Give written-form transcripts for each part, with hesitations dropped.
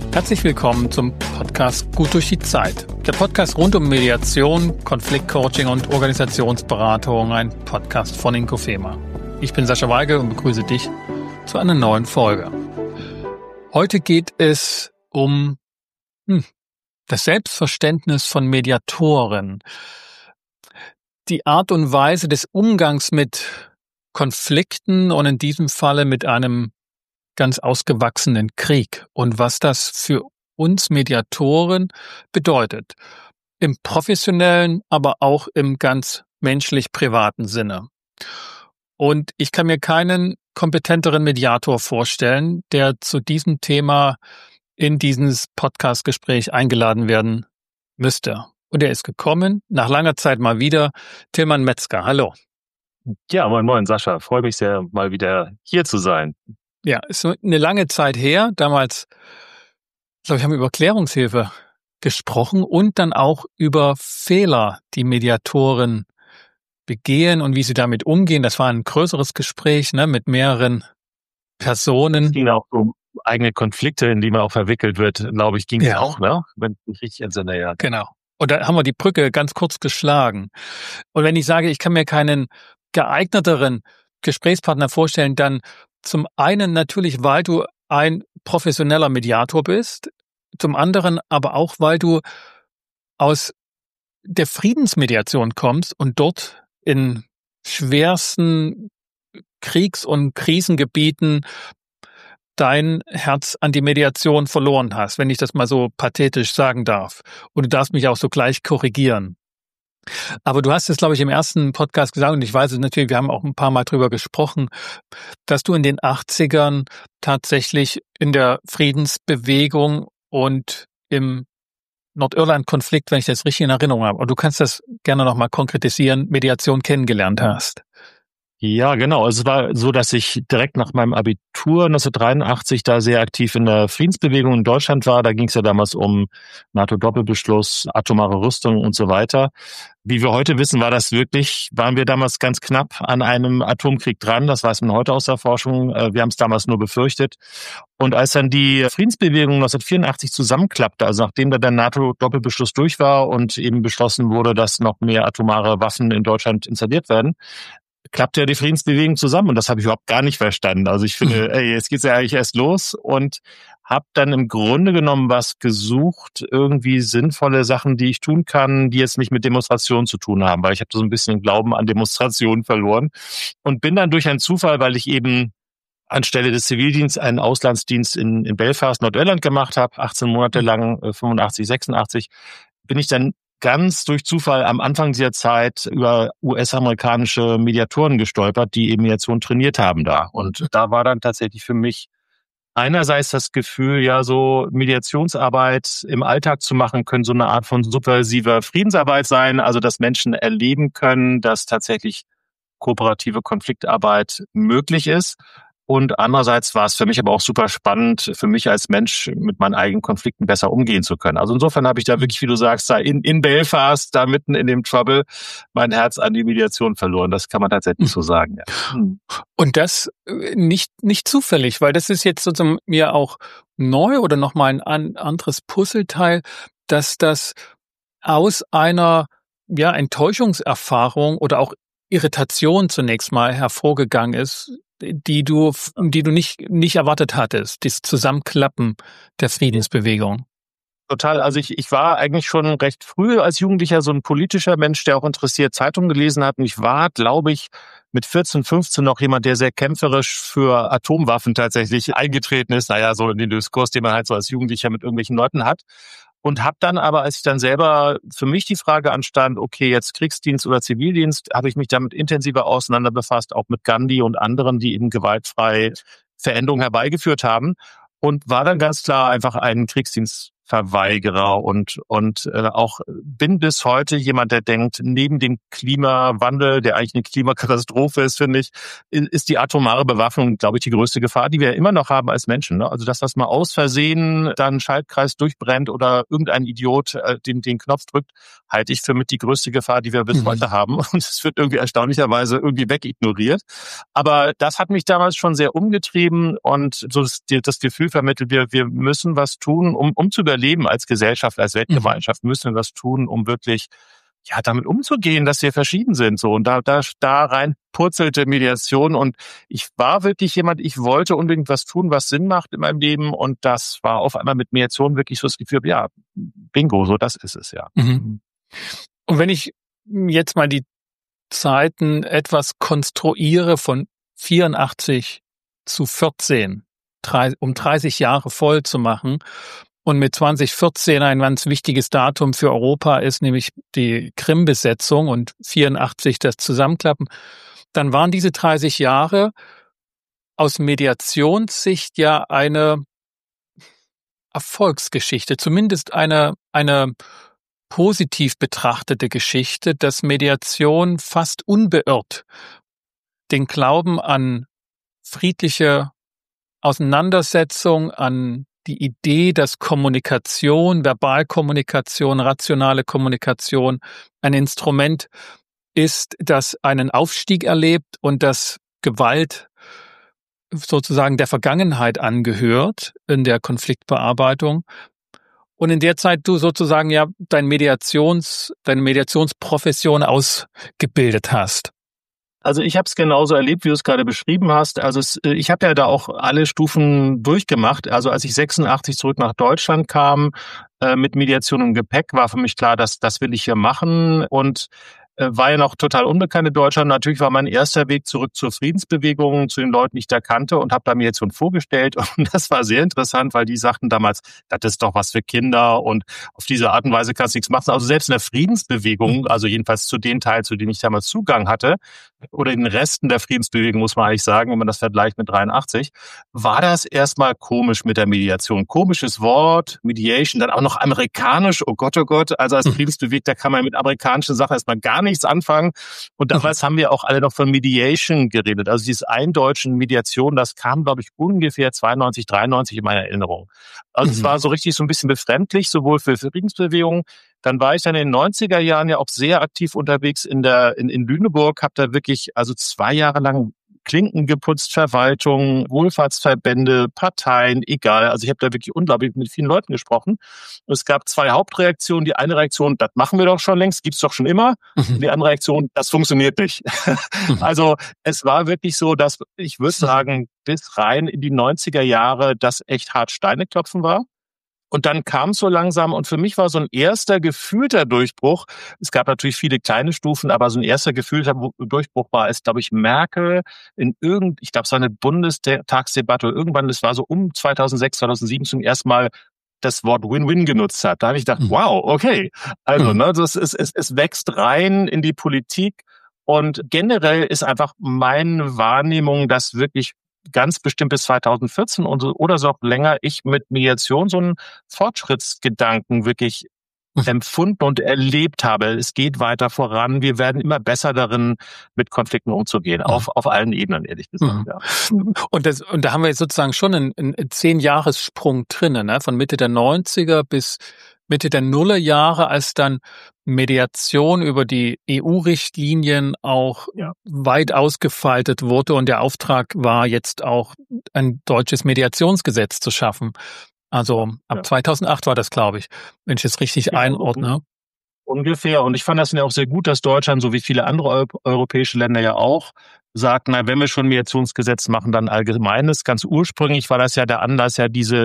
Herzlich willkommen zum Podcast Gut durch die Zeit. Der Podcast rund um Mediation, Konfliktcoaching und Organisationsberatung, ein Podcast von Inkofema. Ich bin Sascha Weigel und begrüße dich zu einer neuen Folge. Heute geht es um das Selbstverständnis von Mediatoren, die Art und Weise des Umgangs mit Konflikten und in diesem Falle mit einem ganz ausgewachsenen Krieg und was das für uns Mediatoren bedeutet. Im professionellen, aber auch im ganz menschlich-privaten Sinne. Und ich kann mir keinen kompetenteren Mediator vorstellen, der zu diesem Thema in dieses Podcast-Gespräch eingeladen werden müsste. Und er ist gekommen, nach langer Zeit mal wieder, Tilman Metzger. Hallo. Ja, moin Sascha. Freue mich sehr, mal wieder hier zu sein. Ja, ist eine lange Zeit her. Damals, glaube ich, haben wir über Klärungshilfe gesprochen und dann auch über Fehler, die Mediatoren begehen und wie sie damit umgehen. Das war ein größeres Gespräch, mit mehreren Personen. Es ging auch um eigene Konflikte, in die man auch verwickelt wird, glaube ich, ging es auch, ne? Wenn ich mich richtig entsinne, ja. Genau. Und da haben wir die Brücke ganz kurz geschlagen. Und wenn ich sage, ich kann mir keinen geeigneteren Gesprächspartner vorstellen, dann zum einen natürlich, weil du ein professioneller Mediator bist, zum anderen aber auch, weil du aus der Friedensmediation kommst und dort in schwersten Kriegs- und Krisengebieten dein Herz an die Mediation verloren hast, wenn ich das mal so pathetisch sagen darf. Und du darfst mich auch so gleich korrigieren. Aber du hast es, glaube ich, im ersten Podcast gesagt, und ich weiß es natürlich, wir haben auch ein paar Mal drüber gesprochen, dass du in den 80ern tatsächlich in der Friedensbewegung und im Nordirland-Konflikt, wenn ich das richtig in Erinnerung habe, und du kannst das gerne nochmal konkretisieren, Mediation kennengelernt hast. Ja, genau. Es war so, dass ich direkt nach meinem Abitur 1983 da sehr aktiv in der Friedensbewegung in Deutschland war. Da ging es ja damals um NATO-Doppelbeschluss, atomare Rüstung und so weiter. Wie wir heute wissen, waren wir damals ganz knapp an einem Atomkrieg dran. Das weiß man heute aus der Forschung. Wir haben es damals nur befürchtet. Und als dann die Friedensbewegung 1984 zusammenklappte, also nachdem da der NATO-Doppelbeschluss durch war und eben beschlossen wurde, dass noch mehr atomare Waffen in Deutschland installiert werden, klappte ja die Friedensbewegung zusammen und das habe ich überhaupt gar nicht verstanden. Also ich finde, jetzt geht's ja eigentlich erst los und habe dann im Grunde genommen was gesucht, irgendwie sinnvolle Sachen, die ich tun kann, die jetzt nicht mit Demonstrationen zu tun haben, weil ich habe so ein bisschen Glauben an Demonstrationen verloren und bin dann durch einen Zufall, weil ich eben anstelle des Zivildienstes einen Auslandsdienst in Belfast, Nordirland gemacht habe, 18 Monate lang, 85, 86, bin ich dann ganz durch Zufall am Anfang dieser Zeit über US-amerikanische Mediatoren gestolpert, die eben Mediation trainiert haben da. Und da war dann tatsächlich für mich einerseits das Gefühl, ja, so Mediationsarbeit im Alltag zu machen, können so eine Art von subversiver Friedensarbeit sein, also dass Menschen erleben können, dass tatsächlich kooperative Konfliktarbeit möglich ist. Und andererseits war es für mich aber auch super spannend, für mich als Mensch mit meinen eigenen Konflikten besser umgehen zu können. Also insofern habe ich da wirklich, wie du sagst, da in Belfast, da mitten in dem Trouble, mein Herz an die Mediation verloren. Das kann man tatsächlich so sagen. Ja. Und das nicht zufällig, weil das ist jetzt sozusagen mir auch neu oder nochmal ein anderes Puzzleteil, dass das aus einer Enttäuschungserfahrung oder auch Irritation zunächst mal hervorgegangen ist, die du nicht erwartet hattest, das Zusammenklappen der Friedensbewegung. Total. Also ich war eigentlich schon recht früh als Jugendlicher so ein politischer Mensch, der auch interessiert Zeitungen gelesen hat. Und ich war, glaube ich, mit 14, 15 noch jemand, der sehr kämpferisch für Atomwaffen tatsächlich eingetreten ist. Naja, so in den Diskurs, den man halt so als Jugendlicher mit irgendwelchen Leuten hat. Und habe dann aber, als ich dann selber für mich die Frage anstand, okay, jetzt Kriegsdienst oder Zivildienst, habe ich mich damit intensiver auseinander befasst, auch mit Gandhi und anderen, die eben gewaltfrei Veränderungen herbeigeführt haben und war dann ganz klar einfach ein Kriegsdienst Verweigerer und auch bin bis heute jemand, der denkt, neben dem Klimawandel, der eigentlich eine Klimakatastrophe ist, finde ich, ist die atomare Bewaffnung, glaube ich, die größte Gefahr, die wir immer noch haben als Menschen. Ne? Also dass das mal aus Versehen dann Schaltkreis durchbrennt oder irgendein Idiot den Knopf drückt, halte ich für mit die größte Gefahr, die wir bis heute haben. Und es wird irgendwie erstaunlicherweise irgendwie wegignoriert. Aber das hat mich damals schon sehr umgetrieben und so das Gefühl vermittelt, wir müssen was tun, um zu überleben als Gesellschaft, als Weltgemeinschaft, müssen wir was tun, um wirklich damit umzugehen, dass wir verschieden sind. So und da rein purzelte Mediation und ich war wirklich jemand, ich wollte unbedingt was tun, was Sinn macht in meinem Leben und das war auf einmal mit Mediation wirklich so das Gefühl, ja, bingo, so das ist es, ja. Und wenn ich jetzt mal die Zeiten etwas konstruiere von 84 zu 14, um 30 Jahre voll zu machen. Und mit 2014 ein ganz wichtiges Datum für Europa ist, nämlich die Krim-Besetzung und 84 das Zusammenklappen. Dann waren diese 30 Jahre aus Mediationssicht ja eine Erfolgsgeschichte, zumindest eine positiv betrachtete Geschichte, dass Mediation fast unbeirrt den Glauben an friedliche Auseinandersetzung, an die Idee, dass Kommunikation, Verbalkommunikation, rationale Kommunikation ein Instrument ist, das einen Aufstieg erlebt und das Gewalt sozusagen der Vergangenheit angehört in der Konfliktbearbeitung. Und in der Zeit du sozusagen ja deine Mediationsprofession ausgebildet hast. Also ich habe es genauso erlebt, wie du es gerade beschrieben hast. Also ich habe ja da auch alle Stufen durchgemacht. Also als ich 86 zurück nach Deutschland kam, mit Mediation im Gepäck, war für mich klar, dass das will ich hier machen und war ja noch total unbekannt in Deutschland. Natürlich war mein erster Weg zurück zur Friedensbewegung, zu den Leuten, die ich da kannte und habe da Mediation vorgestellt. Und das war sehr interessant, weil die sagten damals, das ist doch was für Kinder und auf diese Art und Weise kannst du nichts machen. Also selbst in der Friedensbewegung, also jedenfalls zu den Teilen, zu denen ich damals Zugang hatte, oder in den Resten der Friedensbewegung, muss man eigentlich sagen, wenn man das vergleicht mit 83, war das erstmal komisch mit der Mediation. Komisches Wort, Mediation, dann auch noch amerikanisch, oh Gott, also als Friedensbewegter kann man mit amerikanischen Sachen erstmal gar nichts anfangen. Und damals haben wir auch alle noch von Mediation geredet. Also dieses Eindeutschen Mediation, das kam, glaube ich, ungefähr 92, 93 in meiner Erinnerung. Also es war so richtig so ein bisschen befremdlich, sowohl für Friedensbewegungen. Dann war ich dann in den 90er Jahren ja auch sehr aktiv unterwegs in Lüneburg, habe da wirklich also 2 Jahre lang Klinken geputzt, Verwaltung, Wohlfahrtsverbände, Parteien, egal. Also ich habe da wirklich unglaublich mit vielen Leuten gesprochen. Und es gab 2 Hauptreaktionen. Die eine Reaktion, das machen wir doch schon längst, gibt's doch schon immer. Und die andere Reaktion, das funktioniert nicht. Also es war wirklich so, dass ich würde sagen, bis rein in die 90er Jahre das echt hart Steine klopfen war. Und dann kam es so langsam und für mich war so ein erster gefühlter Durchbruch. Es gab natürlich viele kleine Stufen, aber so ein erster gefühlter Durchbruch war es, glaube ich, Merkel ich glaube, es war eine Bundestagsdebatte irgendwann, das war so um 2006, 2007 zum ersten Mal das Wort Win-Win genutzt hat. Da habe ich gedacht, wow, okay. Also, es wächst rein in die Politik und generell ist einfach meine Wahrnehmung, dass wirklich ganz bestimmt bis 2014 oder so auch länger ich mit Mediation so einen Fortschrittsgedanken wirklich empfunden und erlebt habe. Es geht weiter voran. Wir werden immer besser darin, mit Konflikten umzugehen, auf allen Ebenen, ehrlich gesagt. Ja. Und da haben wir jetzt sozusagen schon einen 10-Jahres-Sprung drinnen, ne? Von Mitte der 90er bis Mitte der Nullerjahre, als dann Mediation über die EU-Richtlinien auch weit ausgefaltet wurde und der Auftrag war jetzt auch ein deutsches Mediationsgesetz zu schaffen. Also ab 2008 war das, glaube ich, wenn ich es richtig einordne. Ungefähr. Und ich fand das ja auch sehr gut, dass Deutschland, so wie viele andere europäische Länder ja auch, sagt, na, wenn wir schon ein Mediationsgesetz machen, dann allgemeines. Ganz ursprünglich war das ja der Anlass, ja diese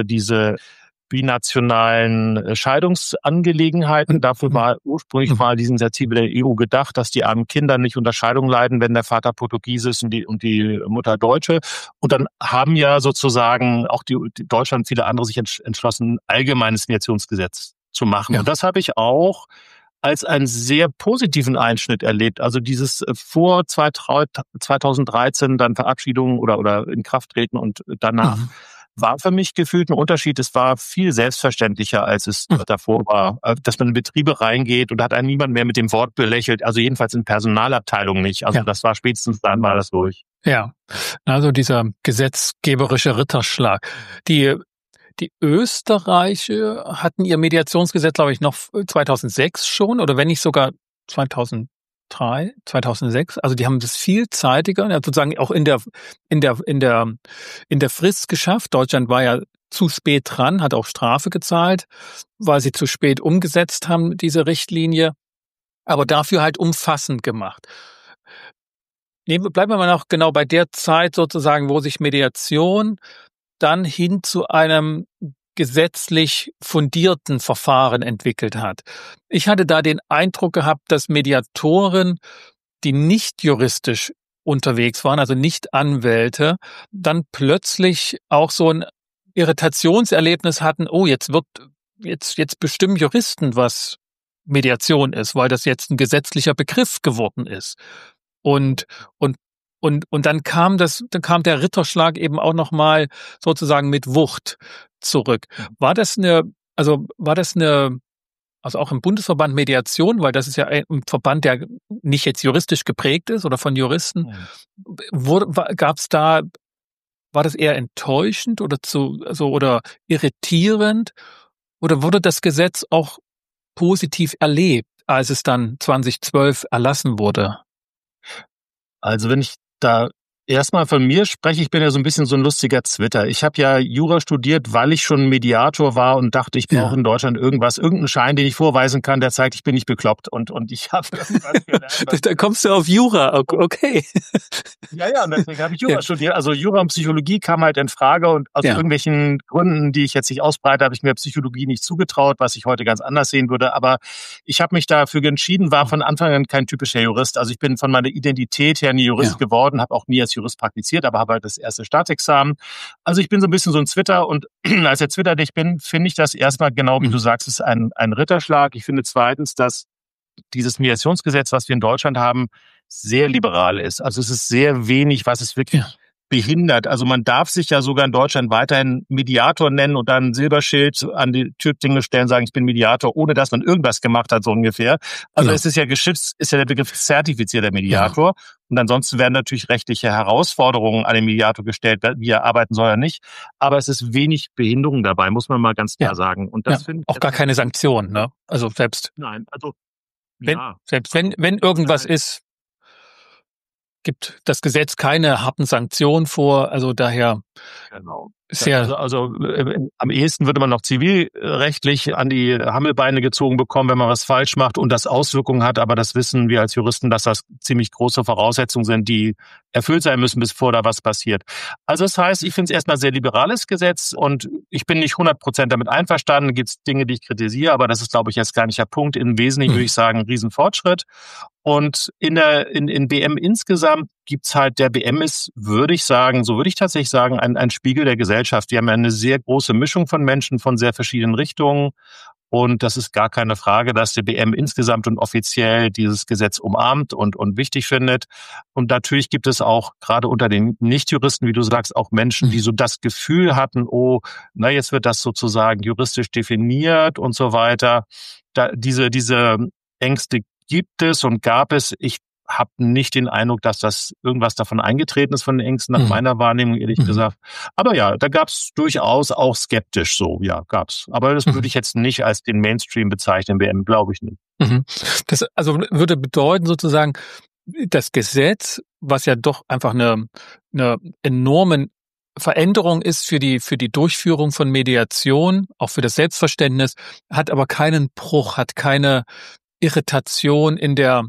binationalen Scheidungsangelegenheiten. Dafür war ursprünglich mal diese Initiative der EU gedacht, dass die armen Kinder nicht unter Scheidung leiden, wenn der Vater Portugiese ist und die Mutter Deutsche. Und dann haben ja sozusagen auch die Deutschland und viele andere sich entschlossen, ein allgemeines Mediationsgesetz zu machen. Ja. Und das habe ich auch als einen sehr positiven Einschnitt erlebt. Also dieses vor 2013 dann Verabschiedung oder Inkrafttreten und danach war für mich gefühlt ein Unterschied. Es war viel selbstverständlicher, als es davor war, dass man in Betriebe reingeht und da hat einen niemand mehr mit dem Wort belächelt. Also jedenfalls in Personalabteilungen nicht. Also das war spätestens dann war das durch. Ja, also dieser gesetzgeberische Ritterschlag. Die Österreicher hatten ihr Mediationsgesetz, glaube ich, noch 2006 schon oder wenn nicht sogar 2003, 2006. Also die haben das viel zeitiger, sozusagen auch in der Frist geschafft. Deutschland war ja zu spät dran, hat auch Strafe gezahlt, weil sie zu spät umgesetzt haben, diese Richtlinie. Aber dafür halt umfassend gemacht. Bleiben wir mal noch genau bei der Zeit sozusagen, wo sich Mediation dann hin zu einem gesetzlich fundierten Verfahren entwickelt hat. Ich hatte da den Eindruck gehabt, dass Mediatoren, die nicht juristisch unterwegs waren, also nicht Anwälte, dann plötzlich auch so ein Irritationserlebnis hatten, oh, jetzt bestimmen Juristen, was Mediation ist, weil das jetzt ein gesetzlicher Begriff geworden ist. Und dann kam der Ritterschlag eben auch nochmal sozusagen mit Wucht zurück. War das also auch im Bundesverband Mediation, weil das ist ja ein Verband, der nicht jetzt juristisch geprägt ist oder von Juristen, war das eher enttäuschend oder irritierend oder wurde das Gesetz auch positiv erlebt, als es dann 2012 erlassen wurde? Also wenn ich da erstmal von mir spreche, ich bin ja so ein bisschen so ein lustiger Zwitter. Ich habe ja Jura studiert, weil ich schon Mediator war und dachte, ich brauche in Deutschland irgendeinen Schein, den ich vorweisen kann, der zeigt, ich bin nicht bekloppt. Und ich habe irgendwas gelernt. Da kommst du auf Jura, okay. Ja, und deswegen habe ich Jura studiert. Also Jura und Psychologie kam halt in Frage und aus irgendwelchen Gründen, die ich jetzt nicht ausbreite, habe ich mir Psychologie nicht zugetraut, was ich heute ganz anders sehen würde. Aber ich habe mich dafür entschieden, war von Anfang an kein typischer Jurist. Also ich bin von meiner Identität her nie Jurist geworden, habe auch nie als Jurist praktiziert, aber habe halt das erste Staatsexamen. Also ich bin so ein bisschen so ein Zwitter und als der Zwitter, ich bin, finde ich das erstmal genau, wie du sagst, ist ein Ritterschlag. Ich finde zweitens, dass dieses Mediationsgesetz, was wir in Deutschland haben, sehr liberal ist. Also es ist sehr wenig, was es wirklich behindert. Also man darf sich ja sogar in Deutschland weiterhin Mediator nennen und dann ein Silberschild an die Türklinge stellen, sagen, ich bin Mediator, ohne dass man irgendwas gemacht hat, so ungefähr. Also es ist ja geschützt, ist ja der Begriff zertifizierter Mediator. Ja. Und ansonsten werden natürlich rechtliche Herausforderungen an den Mediator gestellt, wie er arbeiten soll oder nicht. Aber es ist wenig Behinderung dabei, muss man mal ganz klar sagen. Und das finde ich auch gar keine Sanktion, ne? Also selbst. Nein, also selbst wenn irgendwas ist, gibt das Gesetz keine harten Sanktionen vor, also daher sehr... Also am ehesten würde man noch zivilrechtlich an die Hammelbeine gezogen bekommen, wenn man was falsch macht und das Auswirkungen hat, aber das wissen wir als Juristen, dass das ziemlich große Voraussetzungen sind, die erfüllt sein müssen, bevor da was passiert. Also das heißt, ich finde es erstmal sehr liberales Gesetz und ich bin nicht 100% damit einverstanden, gibt es Dinge, die ich kritisiere, aber das ist, glaube ich, jetzt gar nicht der Punkt. Im Wesentlichen würde ich sagen, ein Riesenfortschritt. Und in BM insgesamt gibt's halt, der BM ist, würde ich tatsächlich sagen, ein Spiegel der Gesellschaft. Wir haben ja eine sehr große Mischung von Menschen von sehr verschiedenen Richtungen. Und das ist gar keine Frage, dass der BM insgesamt und offiziell dieses Gesetz umarmt und wichtig findet. Und natürlich gibt es auch gerade unter den Nichtjuristen, wie du sagst, auch Menschen, die so das Gefühl hatten, jetzt wird das sozusagen juristisch definiert und so weiter. Diese Ängste gibt es und gab es. Ich habe nicht den Eindruck, dass das irgendwas davon eingetreten ist von den Ängsten, nach meiner Wahrnehmung, ehrlich gesagt. Aber ja, da gab es durchaus auch skeptisch so, ja, gab's. Aber das würde ich jetzt nicht als den Mainstream bezeichnen, BM, glaube ich nicht. Das also würde bedeuten sozusagen, das Gesetz, was ja doch einfach eine enorme Veränderung ist für die Durchführung von Mediation, auch für das Selbstverständnis, hat aber keinen Bruch, hat keine Irritation in der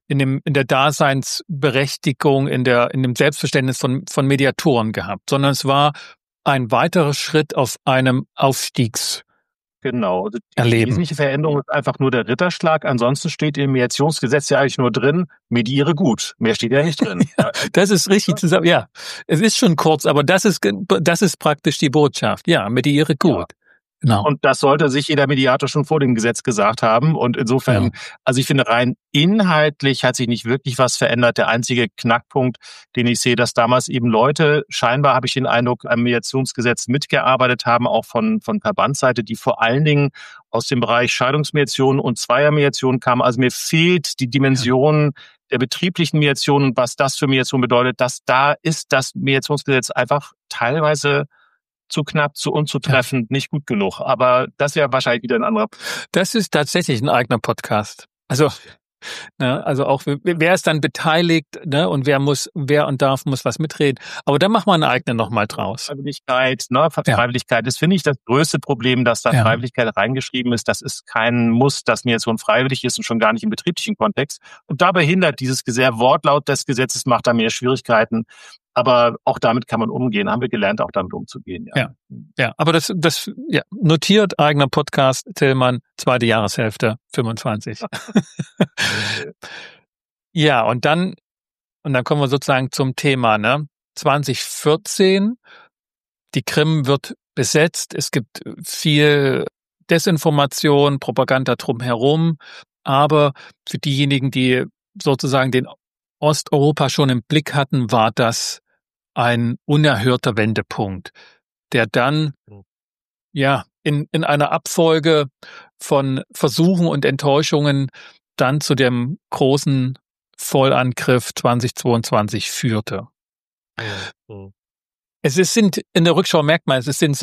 Daseinsberechtigung, in dem Selbstverständnis von Mediatoren gehabt, sondern es war ein weiterer Schritt auf einem Aufstiegserleben. Genau. Die wesentliche Veränderung ist einfach nur der Ritterschlag. Ansonsten steht im Mediationsgesetz ja eigentlich nur drin, mediere gut. Mehr steht ja nicht drin. Ja, das ist richtig zusammen. Ja, es ist schon kurz, aber das ist praktisch die Botschaft. Ja, mediere gut. Genau. Und das sollte sich jeder Mediator schon vor dem Gesetz gesagt haben. Und insofern, also ich finde, rein inhaltlich hat sich nicht wirklich was verändert. Der einzige Knackpunkt, den ich sehe, dass damals eben Leute, scheinbar habe ich den Eindruck, am Mediationsgesetz mitgearbeitet haben, auch von Verbandsseite, die vor allen Dingen aus dem Bereich Scheidungsmediation und Zweiermediation kamen. Also mir fehlt die Dimension der betrieblichen Mediation und was das für Mediation bedeutet, dass da ist das Mediationsgesetz einfach teilweise zu knapp, zu unzutreffend, nicht gut genug. Aber das ist ja wahrscheinlich wieder ein anderer. Das ist tatsächlich ein eigener Podcast. Also auch wer ist dann beteiligt, ne, und wer muss was mitreden. Aber da machen wir eine eigene nochmal draus. Freiwilligkeit, Freiwilligkeit ist, finde ich, das größte Problem, dass da Freiwilligkeit reingeschrieben ist. Das ist kein Muss, dass Mediation freiwillig ist und schon gar nicht im betrieblichen Kontext. Und dabei hindert dieses Wortlaut des Gesetzes, macht da mehr Schwierigkeiten. Aber auch damit kann man umgehen. Haben wir gelernt, auch damit umzugehen. Ja, aber das notiert, eigener Podcast, Tillmann, zweite Jahreshälfte, 25. Ja, und dann kommen wir sozusagen zum Thema, ne? 2014, die Krim wird besetzt, es gibt viel Desinformation, Propaganda drumherum, aber für diejenigen, die sozusagen den Osteuropa schon im Blick hatten, war das ein unerhörter Wendepunkt, der dann in einer Abfolge von Versuchen und Enttäuschungen dann zu dem großen Vollangriff 2022 führte. In der Rückschau merkt man, es sind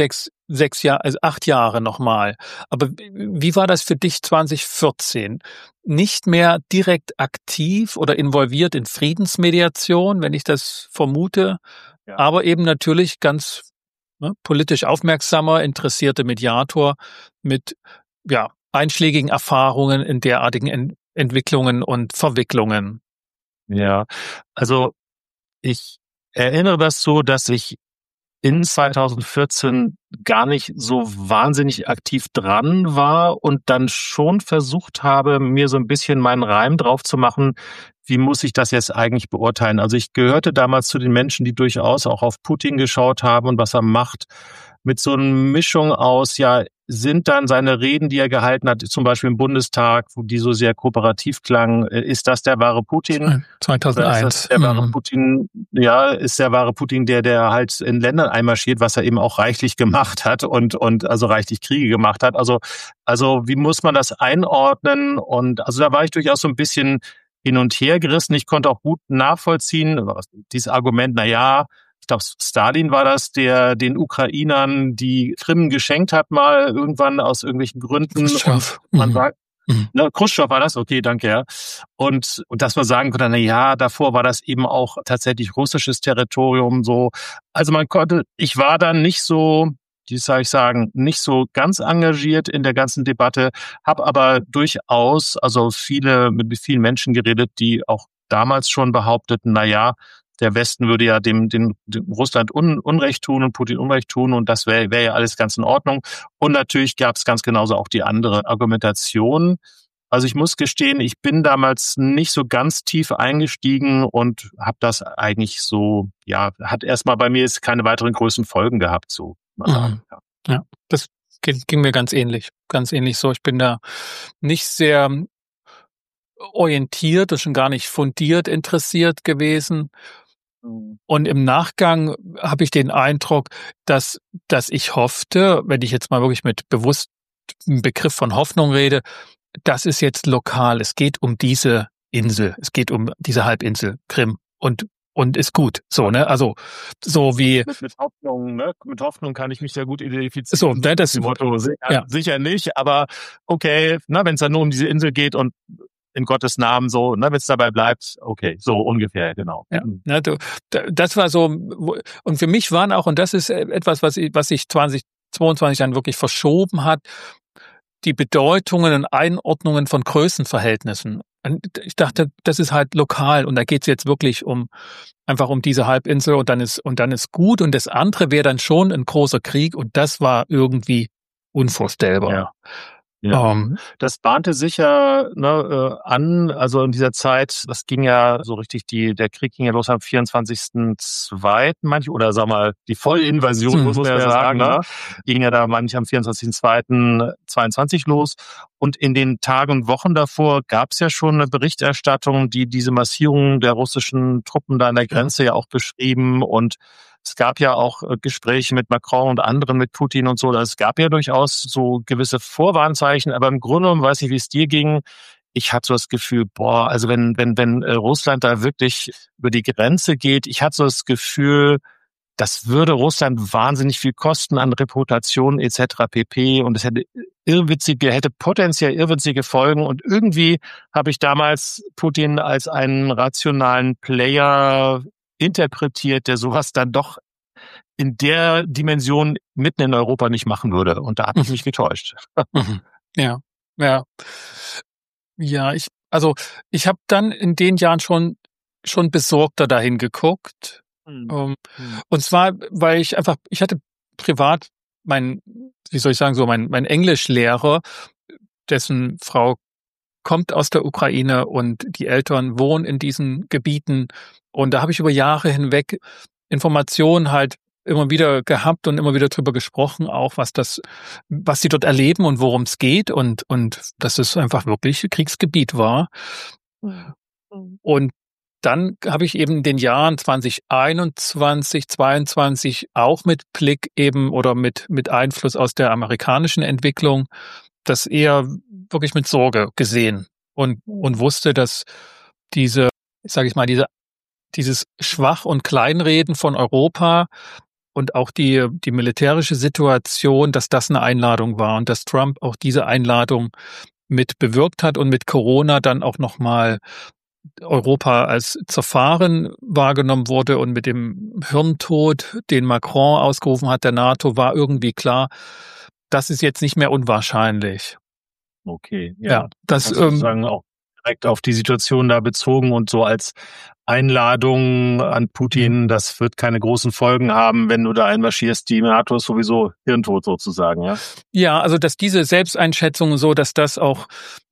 8 Jahre nochmal. Aber wie war das für dich 2014? Nicht mehr direkt aktiv oder involviert in Friedensmediation, wenn ich das vermute, aber eben natürlich ganz politisch aufmerksamer, interessierte Mediator mit einschlägigen Erfahrungen in derartigen Entwicklungen und Verwicklungen. Ja, also ich erinnere das so, dass ich in 2014 gar nicht so wahnsinnig aktiv dran war und dann schon versucht habe, mir so ein bisschen meinen Reim drauf zu machen, wie muss ich das jetzt eigentlich beurteilen? Also ich gehörte damals zu den Menschen, die durchaus auch auf Putin geschaut haben und was er macht, mit so einer Mischung aus, sind dann seine Reden, die er gehalten hat, zum Beispiel im Bundestag, die so sehr kooperativ klangen, ist das der wahre Putin? 2001. Ist das der wahre Putin? Ja, ist der wahre Putin der halt in Ländern einmarschiert, was er eben auch reichlich gemacht hat und also reichlich Kriege gemacht hat. Also wie muss man das einordnen? Und also da war ich durchaus so ein bisschen hin und her gerissen. Ich konnte auch gut nachvollziehen, dieses Argument, ich glaube, Stalin war das, der den Ukrainern die Krim geschenkt hat mal irgendwann aus irgendwelchen Gründen. Khrushchev. Man sagt, Khrushchev war das? Okay, danke, ja. Und dass man sagen konnte, davor war das eben auch tatsächlich russisches Territorium so. Also ich war dann nicht so, nicht so ganz engagiert in der ganzen Debatte, habe aber durchaus, mit vielen Menschen geredet, die auch damals schon behaupteten, der Westen würde ja dem Russland Unrecht tun und Putin Unrecht tun und das wäre ja alles ganz in Ordnung. Und natürlich gab es ganz genauso auch die andere Argumentation. Also ich muss gestehen, ich bin damals nicht so ganz tief eingestiegen und habe das eigentlich so, hat erstmal bei mir jetzt keine weiteren größeren Folgen gehabt. So. Ja, das ging mir ganz ähnlich so. Ich bin da nicht sehr orientiert und schon gar nicht fundiert interessiert gewesen. Und im Nachgang habe ich den Eindruck, dass ich hoffte, wenn ich jetzt mal wirklich mit bewusst einem Begriff von Hoffnung rede, das ist jetzt lokal. Es geht um diese Insel. Es geht um diese Halbinsel Krim und ist gut. So, ne? Also, so wie. Mit Hoffnung, ne? Mit Hoffnung kann ich mich sehr gut identifizieren. So, ne, das Motto, sicher nicht, aber okay, wenn es dann nur um diese Insel geht und in Gottes Namen so, wenn es dabei bleibt, okay, so ungefähr, genau. Ja, das war so, und für mich waren auch, und das ist etwas, was sich 2022 dann wirklich verschoben hat, die Bedeutungen und Einordnungen von Größenverhältnissen. Ich dachte, das ist halt lokal und da geht's jetzt wirklich einfach um diese Halbinsel und dann ist gut und das andere wäre dann schon ein großer Krieg und das war irgendwie unvorstellbar. Ja, das bahnte sich ja an, also in dieser Zeit, das ging ja so richtig, der Krieg ging ja los am 24.02. manche, oder sag mal, die Vollinvasion, muss man ja sagen, ne? Ging ja da manche am 24.02.22 los. Und in den Tagen und Wochen davor gab es ja schon eine Berichterstattung, die diese Massierung der russischen Truppen da an der Grenze ja auch beschrieben, und es gab ja auch Gespräche mit Macron und anderen, mit Putin und so. Es gab ja durchaus so gewisse Vorwarnzeichen, aber im Grunde genommen, weiß nicht, wie es dir ging. Ich hatte so das Gefühl, also wenn Russland da wirklich über die Grenze geht, ich hatte so das Gefühl, das würde Russland wahnsinnig viel kosten an Reputation etc. pp. Und es hätte potenziell irrwitzige Folgen. Und irgendwie habe ich damals Putin als einen rationalen Player interpretiert, der sowas dann doch in der Dimension mitten in Europa nicht machen würde. Und da habe ich mich getäuscht. Ja, ja. Ja, ich habe dann in den Jahren schon besorgter dahin geguckt. Und zwar, weil ich hatte privat mein Englischlehrer, dessen Frau kommt aus der Ukraine und die Eltern wohnen in diesen Gebieten. Und da habe ich über Jahre hinweg Informationen halt immer wieder gehabt und immer wieder drüber gesprochen, auch was sie dort erleben und worum es geht, und dass es einfach wirklich Kriegsgebiet war. Und dann habe ich eben in den Jahren 2021, 22 auch mit Blick eben oder mit Einfluss aus der amerikanischen Entwicklung das eher wirklich mit Sorge gesehen und wusste, dass dieses Schwach- und Kleinreden von Europa und auch die militärische Situation, dass das eine Einladung war und dass Trump auch diese Einladung mit bewirkt hat und mit Corona dann auch nochmal Europa als zerfahren wahrgenommen wurde, und mit dem Hirntod, den Macron ausgerufen hat, der NATO, war irgendwie klar, das ist jetzt nicht mehr unwahrscheinlich. Okay, ja. Das sozusagen auch direkt auf die Situation da bezogen und so als Einladung an Putin, das wird keine großen Folgen haben, wenn du da einmarschierst. Die NATO ist sowieso Hirntod sozusagen, ja? Ja, also dass diese Selbsteinschätzung so, dass das auch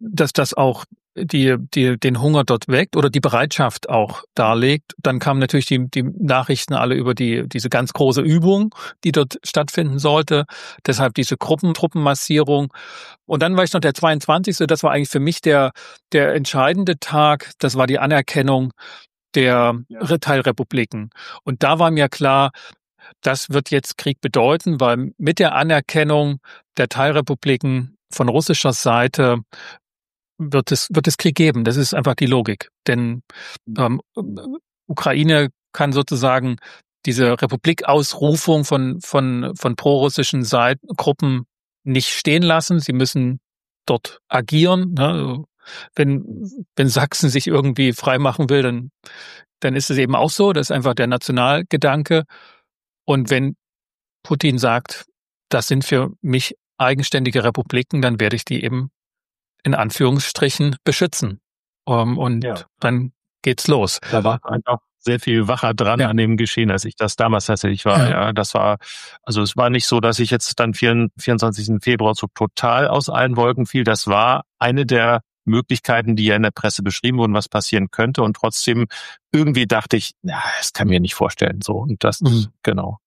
den Hunger dort weckt oder die Bereitschaft auch darlegt. Dann kamen natürlich die Nachrichten alle über diese ganz große Übung, die dort stattfinden sollte. Deshalb diese Truppenmassierung. Und dann war ich noch der 22. Das war eigentlich für mich der entscheidende Tag. Das war die Anerkennung der Teilrepubliken. Und da war mir klar, das wird jetzt Krieg bedeuten, weil mit der Anerkennung der Teilrepubliken von russischer Seite wird es Krieg geben. Das ist einfach die Logik. Denn Ukraine kann sozusagen diese Republikausrufung von prorussischen Gruppen nicht stehen lassen. Sie müssen dort agieren. Ne? Wenn Sachsen sich irgendwie freimachen will, dann ist es eben auch so. Das ist einfach der Nationalgedanke. Und wenn Putin sagt, das sind für mich eigenständige Republiken, dann werde ich die eben in Anführungsstrichen beschützen. Und dann geht's los. Da war einfach sehr viel wacher dran an dem Geschehen, als ich das damals tatsächlich war. Ja, das war, also es war nicht so, dass ich jetzt dann 24. Februar so total aus allen Wolken fiel. Das war eine der Möglichkeiten, die ja in der Presse beschrieben wurden, was passieren könnte. Und trotzdem irgendwie dachte ich, das kann ich mir nicht vorstellen. So, und das, genau.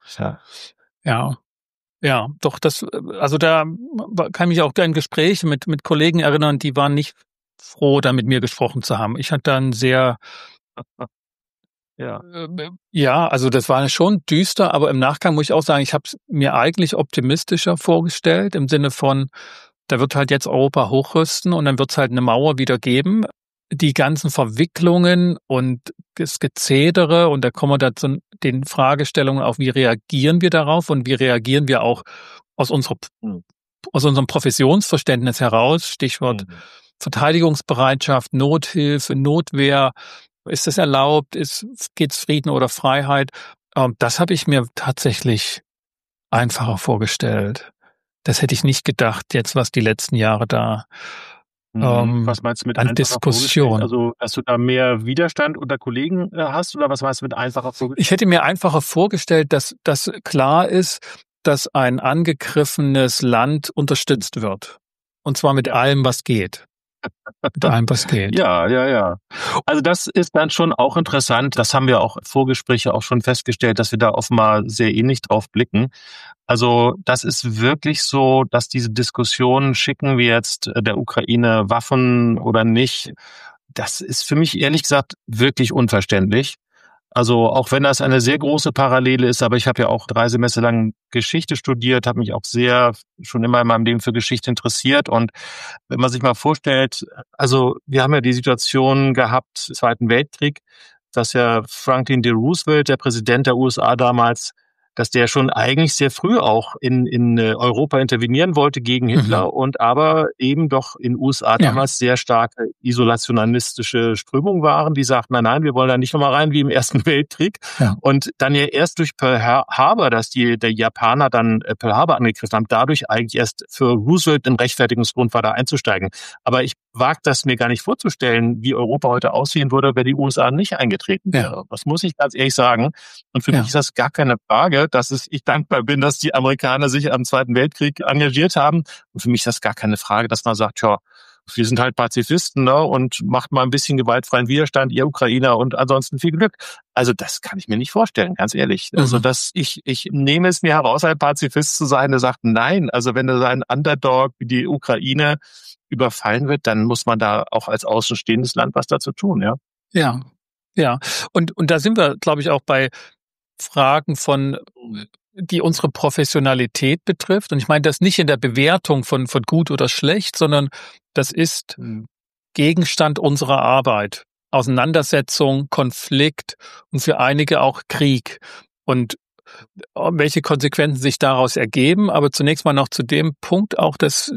Ja, doch, also da kann ich mich auch an Gespräche mit Kollegen erinnern, die waren nicht froh, da mit mir gesprochen zu haben. Ich hatte dann sehr, also das war schon düster, aber im Nachgang muss ich auch sagen, ich habe es mir eigentlich optimistischer vorgestellt, im Sinne von, da wird halt jetzt Europa hochrüsten und dann wird es halt eine Mauer wieder geben. Die ganzen Verwicklungen und das Gezedere, und da kommen wir da zu den Fragestellungen auch, wie reagieren wir darauf und wie reagieren wir auch aus unserem Professionsverständnis heraus, Stichwort Verteidigungsbereitschaft, Nothilfe, Notwehr, ist das erlaubt, geht's Frieden oder Freiheit? Das habe ich mir tatsächlich einfacher vorgestellt. Das hätte ich nicht gedacht, jetzt was die letzten Jahre da was meinst du mit an Diskussion? Also, dass du da mehr Widerstand unter Kollegen hast, oder was meinst du mit einfacher vorgestellt? Ich hätte mir einfacher vorgestellt, dass klar ist, dass ein angegriffenes Land unterstützt wird. Und zwar mit allem, was geht. Mit allem, was geht. Ja. Also das ist dann schon auch interessant. Das haben wir auch im Vorgespräch auch schon festgestellt, dass wir da offenbar sehr ähnlich drauf blicken. Also das ist wirklich so, dass diese Diskussion, schicken wir jetzt der Ukraine Waffen oder nicht, das ist für mich ehrlich gesagt wirklich unverständlich. Also auch wenn das eine sehr große Parallele ist, aber ich habe ja auch 3 Semester lang Geschichte studiert, habe mich auch sehr schon immer in meinem Leben für Geschichte interessiert. Und wenn man sich mal vorstellt, also wir haben ja die Situation gehabt, Zweiten Weltkrieg, dass ja Franklin D. Roosevelt, der Präsident der USA damals, dass der schon eigentlich sehr früh auch in Europa intervenieren wollte gegen Hitler und aber eben doch in USA damals sehr starke isolationistische Strömungen waren, die sagten, nein, wir wollen da nicht nochmal rein wie im Ersten Weltkrieg. Ja. Und dann ja erst durch Pearl Harbor, dass der Japaner dann Pearl Harbor angegriffen haben, dadurch eigentlich erst für Roosevelt ein Rechtfertigungsgrund war, da einzusteigen. Aber ich wage das mir gar nicht vorzustellen, wie Europa heute aussehen würde, wenn die USA nicht eingetreten wäre. Ja. Das muss ich ganz ehrlich sagen. Und für mich ist das gar keine Frage, dass ich dankbar bin, dass die Amerikaner sich am Zweiten Weltkrieg engagiert haben. Und für mich ist das gar keine Frage, dass man sagt, ja, wir sind halt Pazifisten, ne, und macht mal ein bisschen gewaltfreien Widerstand, ihr Ukrainer, und ansonsten viel Glück. Also das kann ich mir nicht vorstellen, ganz ehrlich. Also ich nehme es mir heraus, ein Pazifist zu sein, der sagt, nein, also wenn da ein Underdog wie die Ukraine überfallen wird, dann muss man da auch als außenstehendes Land was dazu tun, ja. Ja. Und da sind wir, glaube ich, auch bei Fragen die unsere Professionalität betrifft. Und ich meine das nicht in der Bewertung von gut oder schlecht, sondern das ist Gegenstand unserer Arbeit. Auseinandersetzung, Konflikt und für einige auch Krieg. Und welche Konsequenzen sich daraus ergeben. Aber zunächst mal noch zu dem Punkt auch, das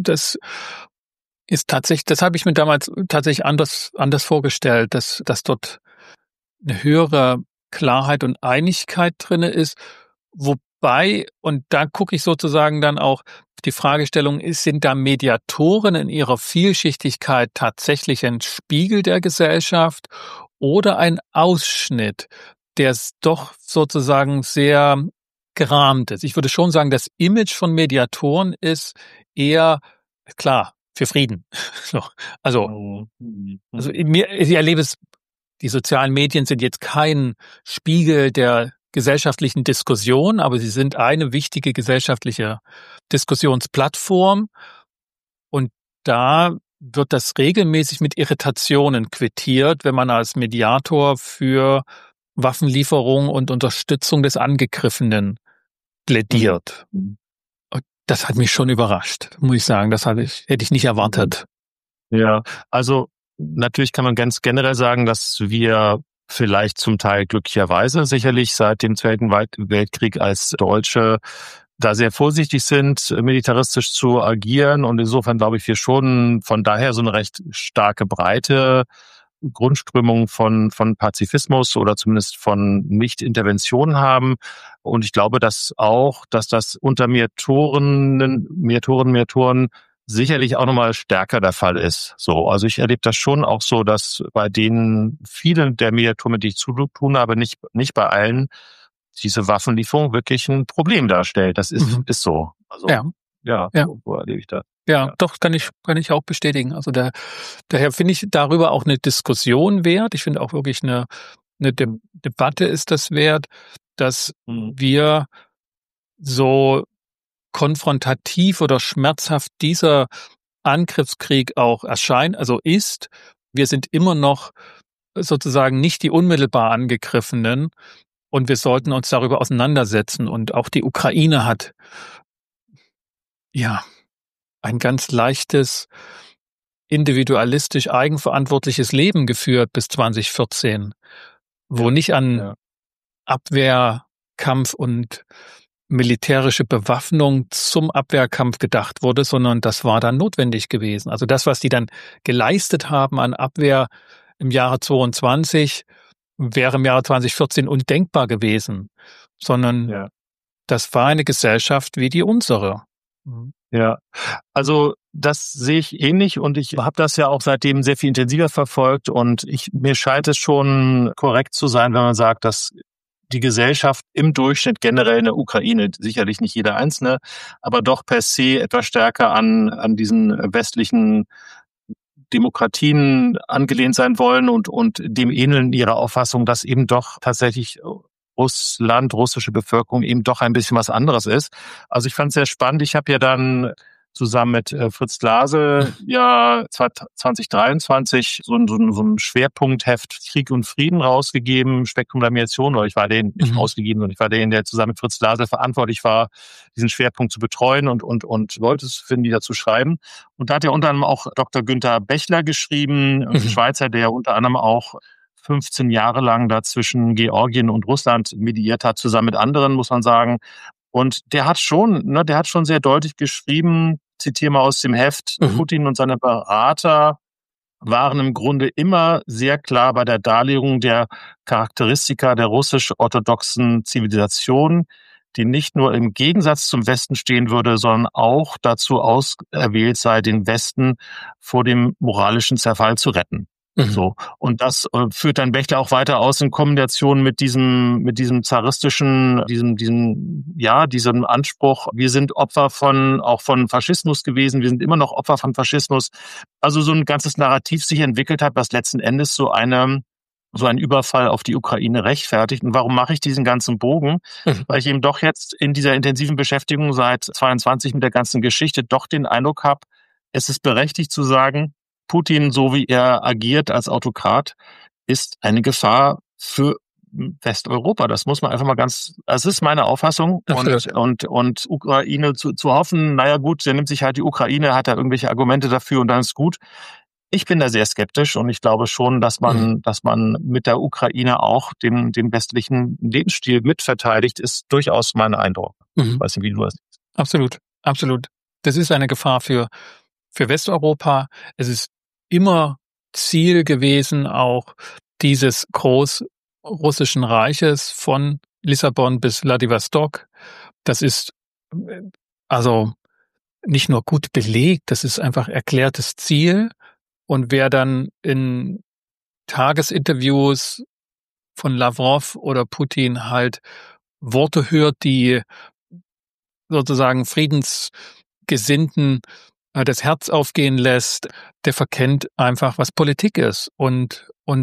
ist tatsächlich, das habe ich mir damals tatsächlich anders vorgestellt, dass dort eine höhere Klarheit und Einigkeit drinne ist, wobei, und da gucke ich sozusagen dann auch die Fragestellung, sind da Mediatoren in ihrer Vielschichtigkeit tatsächlich ein Spiegel der Gesellschaft oder ein Ausschnitt, der doch sozusagen sehr gerahmt ist? Ich würde schon sagen, das Image von Mediatoren ist eher, klar, für Frieden. Also ich erlebe es, die sozialen Medien sind jetzt kein Spiegel der gesellschaftlichen Diskussion, aber sie sind eine wichtige gesellschaftliche Diskussionsplattform. Und da wird das regelmäßig mit Irritationen quittiert, wenn man als Mediator für Waffenlieferung und Unterstützung des Angegriffenen plädiert. Und das hat mich schon überrascht, muss ich sagen. Das hätte ich nicht erwartet. Ja, also natürlich kann man ganz generell sagen, dass wir vielleicht zum Teil glücklicherweise sicherlich seit dem Zweiten Weltkrieg als Deutsche da sehr vorsichtig sind, militaristisch zu agieren. Und insofern glaube ich, wir schon von daher so eine recht starke breite Grundströmung von Pazifismus oder zumindest von Nicht-Intervention haben. Und ich glaube, dass das unter Mediatoren sicherlich auch nochmal stärker der Fall ist. So, also ich erlebe das schon auch so, dass bei denen viele der Mediatoren, mit denen ich zu tun habe, nicht bei allen, diese Waffenlieferung wirklich ein Problem darstellt. Das ist so. Also, ja. So erlebe ich das. Ja, doch, kann ich auch bestätigen. Also daher finde ich darüber auch eine Diskussion wert. Ich finde auch wirklich eine Debatte ist das wert, dass wir so konfrontativ oder schmerzhaft dieser Angriffskrieg auch erscheint, also ist. Wir sind immer noch sozusagen nicht die unmittelbar Angegriffenen und wir sollten uns darüber auseinandersetzen. Und auch die Ukraine hat ein ganz leichtes, individualistisch eigenverantwortliches Leben geführt bis 2014, wo nicht an Abwehrkampf und militärische Bewaffnung zum Abwehrkampf gedacht wurde, sondern das war dann notwendig gewesen. Also das, was die dann geleistet haben an Abwehr im Jahre 22, wäre im Jahre 2014 undenkbar gewesen, sondern das war eine Gesellschaft wie die unsere. Ja, also das sehe ich ähnlich und ich habe das ja auch seitdem sehr viel intensiver verfolgt und mir scheint es schon korrekt zu sein, wenn man sagt, dass die Gesellschaft im Durchschnitt generell in der Ukraine, sicherlich nicht jeder Einzelne, aber doch per se etwas stärker an diesen westlichen Demokratien angelehnt sein wollen und dem ähneln ihre Auffassung, dass eben doch tatsächlich Russland, russische Bevölkerung eben doch ein bisschen was anderes ist. Also ich fand es sehr spannend. Ich habe ja dann zusammen mit Fritz Glaase 2023 so ein Schwerpunktheft Krieg und Frieden rausgegeben, Spektrum der Migration, oder ich war nicht rausgegeben, sondern ich war der zusammen mit Fritz Glaase verantwortlich war, diesen Schwerpunkt zu betreuen und Leute zu finden, die dazu schreiben. Und da hat ja unter anderem auch Dr. Günther Bechler geschrieben, ein Schweizer, der unter anderem auch 15 Jahre lang da zwischen Georgien und Russland mediiert hat, zusammen mit anderen, muss man sagen. Und der hat schon sehr deutlich geschrieben, zitiere mal aus dem Heft, Putin und seine Berater waren im Grunde immer sehr klar bei der Darlegung der Charakteristika der russisch-orthodoxen Zivilisation, die nicht nur im Gegensatz zum Westen stehen würde, sondern auch dazu auserwählt sei, den Westen vor dem moralischen Zerfall zu retten. So. Und das führt dann Bechler auch weiter aus in Kombination mit diesem zaristischen, diesem Anspruch. Wir sind Opfer von Faschismus gewesen. Wir sind immer noch Opfer von Faschismus. Also so ein ganzes Narrativ sich entwickelt hat, was letzten Endes so ein Überfall auf die Ukraine rechtfertigt. Und warum mache ich diesen ganzen Bogen? Weil ich eben doch jetzt in dieser intensiven Beschäftigung seit 22 mit der ganzen Geschichte doch den Eindruck habe, es ist berechtigt zu sagen, Putin, so wie er agiert als Autokrat, ist eine Gefahr für Westeuropa. Das muss man einfach mal das ist meine Auffassung. Und Ukraine zu hoffen, naja gut, der nimmt sich halt die Ukraine, hat da irgendwelche Argumente dafür und dann ist gut. Ich bin da sehr skeptisch und ich glaube schon, dass man mit der Ukraine auch den westlichen Lebensstil mitverteidigt, ist durchaus mein Eindruck. Ich weiß nicht, wie du das siehst. Absolut, absolut. Das ist eine Gefahr für Westeuropa. Es ist immer Ziel gewesen, auch dieses Großrussischen Reiches von Lissabon bis Wladiwostok. Das ist also nicht nur gut belegt, das ist einfach erklärtes Ziel. Und wer dann in Tagesinterviews von Lavrov oder Putin halt Worte hört, die sozusagen Friedensgesinnten das Herz aufgehen lässt, der verkennt einfach, was Politik ist und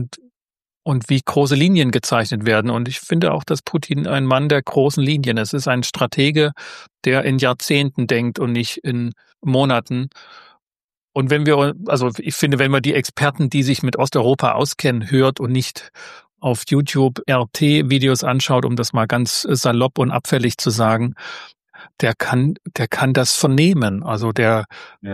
wie große Linien gezeichnet werden. Und ich finde auch, dass Putin ein Mann der großen Linien ist. Es ist ein Stratege, der in Jahrzehnten denkt und nicht in Monaten. Und ich finde, wenn man die Experten, die sich mit Osteuropa auskennen, hört und nicht auf YouTube RT-Videos anschaut, um das mal ganz salopp und abfällig zu sagen, der kann das vernehmen. Also das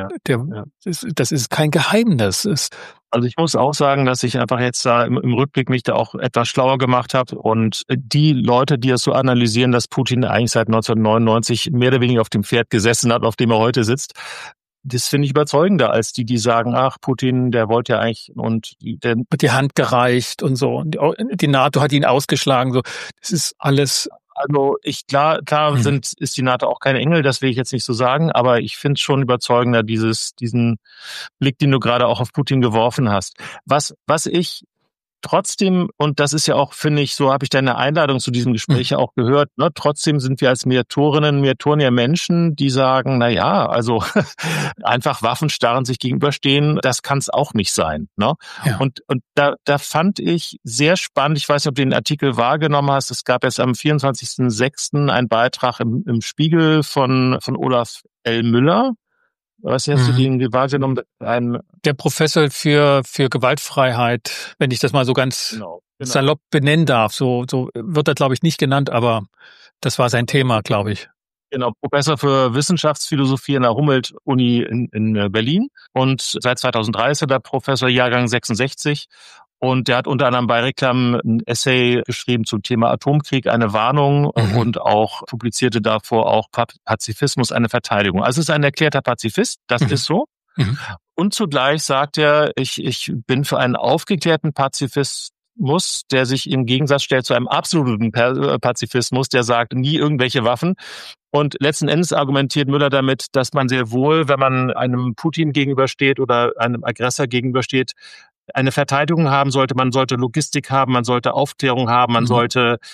ist kein Geheimnis. Also ich muss auch sagen, dass ich einfach jetzt da im Rückblick mich da auch etwas schlauer gemacht habe und die Leute, die das so analysieren, dass Putin eigentlich seit 1999 mehr oder weniger auf dem Pferd gesessen hat, auf dem er heute sitzt, das finde ich überzeugender als die sagen, ach, Putin, der wollte ja eigentlich wird die Hand gereicht und so. Und die NATO hat ihn ausgeschlagen. So, das ist alles. Also klar ist die NATO auch kein Engel, das will ich jetzt nicht so sagen, aber ich finde es schon überzeugender, diesen Blick, den du gerade auch auf Putin geworfen hast. Was ich trotzdem, und das ist ja auch, finde ich, so habe ich deine Einladung zu diesem Gespräch ja auch gehört, ne? Trotzdem sind wir als Mediatoren ja Menschen, die sagen, na ja, also einfach Waffenstarren sich gegenüberstehen, das kann es auch nicht sein. Ne? Ja. Und da fand ich sehr spannend, ich weiß nicht, ob du den Artikel wahrgenommen hast, es gab jetzt am 24.06. einen Beitrag im Spiegel von Olaf L. Müller. Was hast du den wahrgenommen? Der Professor für Gewaltfreiheit, wenn ich das mal so ganz salopp benennen darf. So wird er, glaube ich, nicht genannt, aber das war sein Thema, glaube ich. Genau, Professor für Wissenschaftsphilosophie an der Humboldt-Uni in Berlin. Und seit 2003 ist er der Professor Jahrgang 66. Und der hat unter anderem bei Reklam ein Essay geschrieben zum Thema Atomkrieg, eine Warnung und auch publizierte davor auch Pazifismus, eine Verteidigung. Also es ist ein erklärter Pazifist, das ist so. Und zugleich sagt er, ich bin für einen aufgeklärten Pazifismus, der sich im Gegensatz stellt zu einem absoluten Pazifismus, der sagt, nie irgendwelche Waffen. Und letzten Endes argumentiert Müller damit, dass man sehr wohl, wenn man einem Putin gegenübersteht oder einem Aggressor gegenübersteht, eine Verteidigung haben sollte, man sollte Logistik haben, man sollte Aufklärung haben, man sollte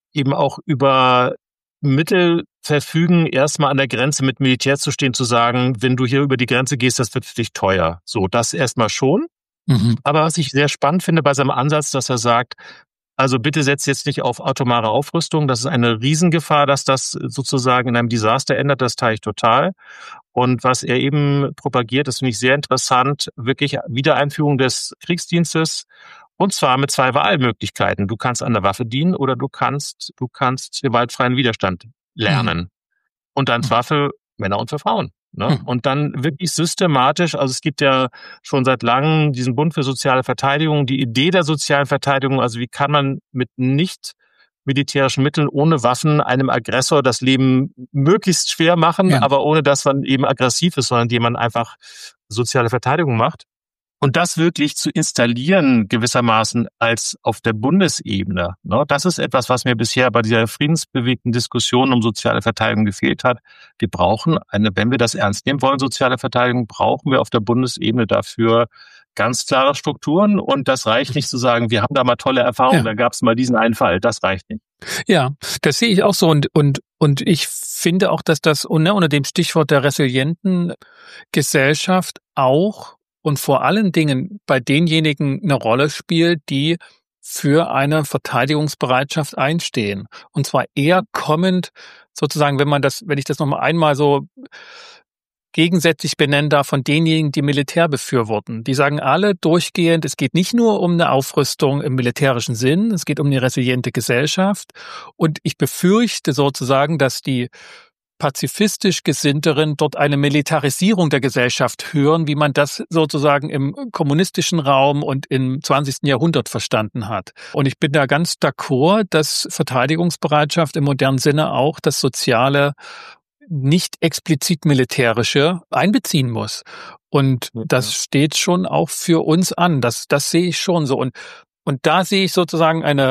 eben auch über Mittel verfügen, erstmal an der Grenze mit Militär zu stehen, zu sagen, wenn du hier über die Grenze gehst, das wird für dich teuer. So, das erstmal schon. Aber was ich sehr spannend finde bei seinem Ansatz, dass er sagt, also bitte setzt jetzt nicht auf atomare Aufrüstung. Das ist eine Riesengefahr, dass das sozusagen in einem Desaster endet. Das teile ich total. Und was er eben propagiert, das finde ich sehr interessant, wirklich Wiedereinführung des Kriegsdienstes. Und zwar mit 2 Wahlmöglichkeiten. Du kannst an der Waffe dienen oder du kannst gewaltfreien Widerstand lernen. Und dann zwar für Männer und für Frauen. Ne? Und dann wirklich systematisch, also es gibt ja schon seit langem diesen Bund für soziale Verteidigung, die Idee der sozialen Verteidigung, also wie kann man mit nicht militärischen Mitteln ohne Waffen einem Aggressor das Leben möglichst schwer machen, aber ohne dass man eben aggressiv ist, sondern indem man einfach soziale Verteidigung macht. Und das wirklich zu installieren gewissermaßen als auf der Bundesebene, ne, das ist etwas, was mir bisher bei dieser friedensbewegten Diskussion um soziale Verteidigung gefehlt hat. Wir brauchen wenn wir das ernst nehmen wollen, soziale Verteidigung, brauchen wir auf der Bundesebene dafür ganz klare Strukturen. Und das reicht nicht zu sagen, wir haben da mal tolle Erfahrungen, da gab es mal diesen einen Fall. Das reicht nicht. Ja, das sehe ich auch so. Und ich finde auch, dass das unter dem Stichwort der resilienten Gesellschaft auch und vor allen Dingen bei denjenigen eine Rolle spielt, die für eine Verteidigungsbereitschaft einstehen. Und zwar eher kommend sozusagen, wenn ich das nochmal einmal so gegensätzlich benennen darf, von denjenigen, die Militär befürworten. Die sagen alle durchgehend, es geht nicht nur um eine Aufrüstung im militärischen Sinn, es geht um eine resiliente Gesellschaft. Und ich befürchte sozusagen, dass die pazifistisch Gesinnteren dort eine Militarisierung der Gesellschaft hören, wie man das sozusagen im kommunistischen Raum und im 20. Jahrhundert verstanden hat. Und ich bin da ganz d'accord, dass Verteidigungsbereitschaft im modernen Sinne auch das soziale, nicht explizit militärische einbeziehen muss. Und das steht schon auch für uns an. Das sehe ich schon so. Und da sehe ich sozusagen ein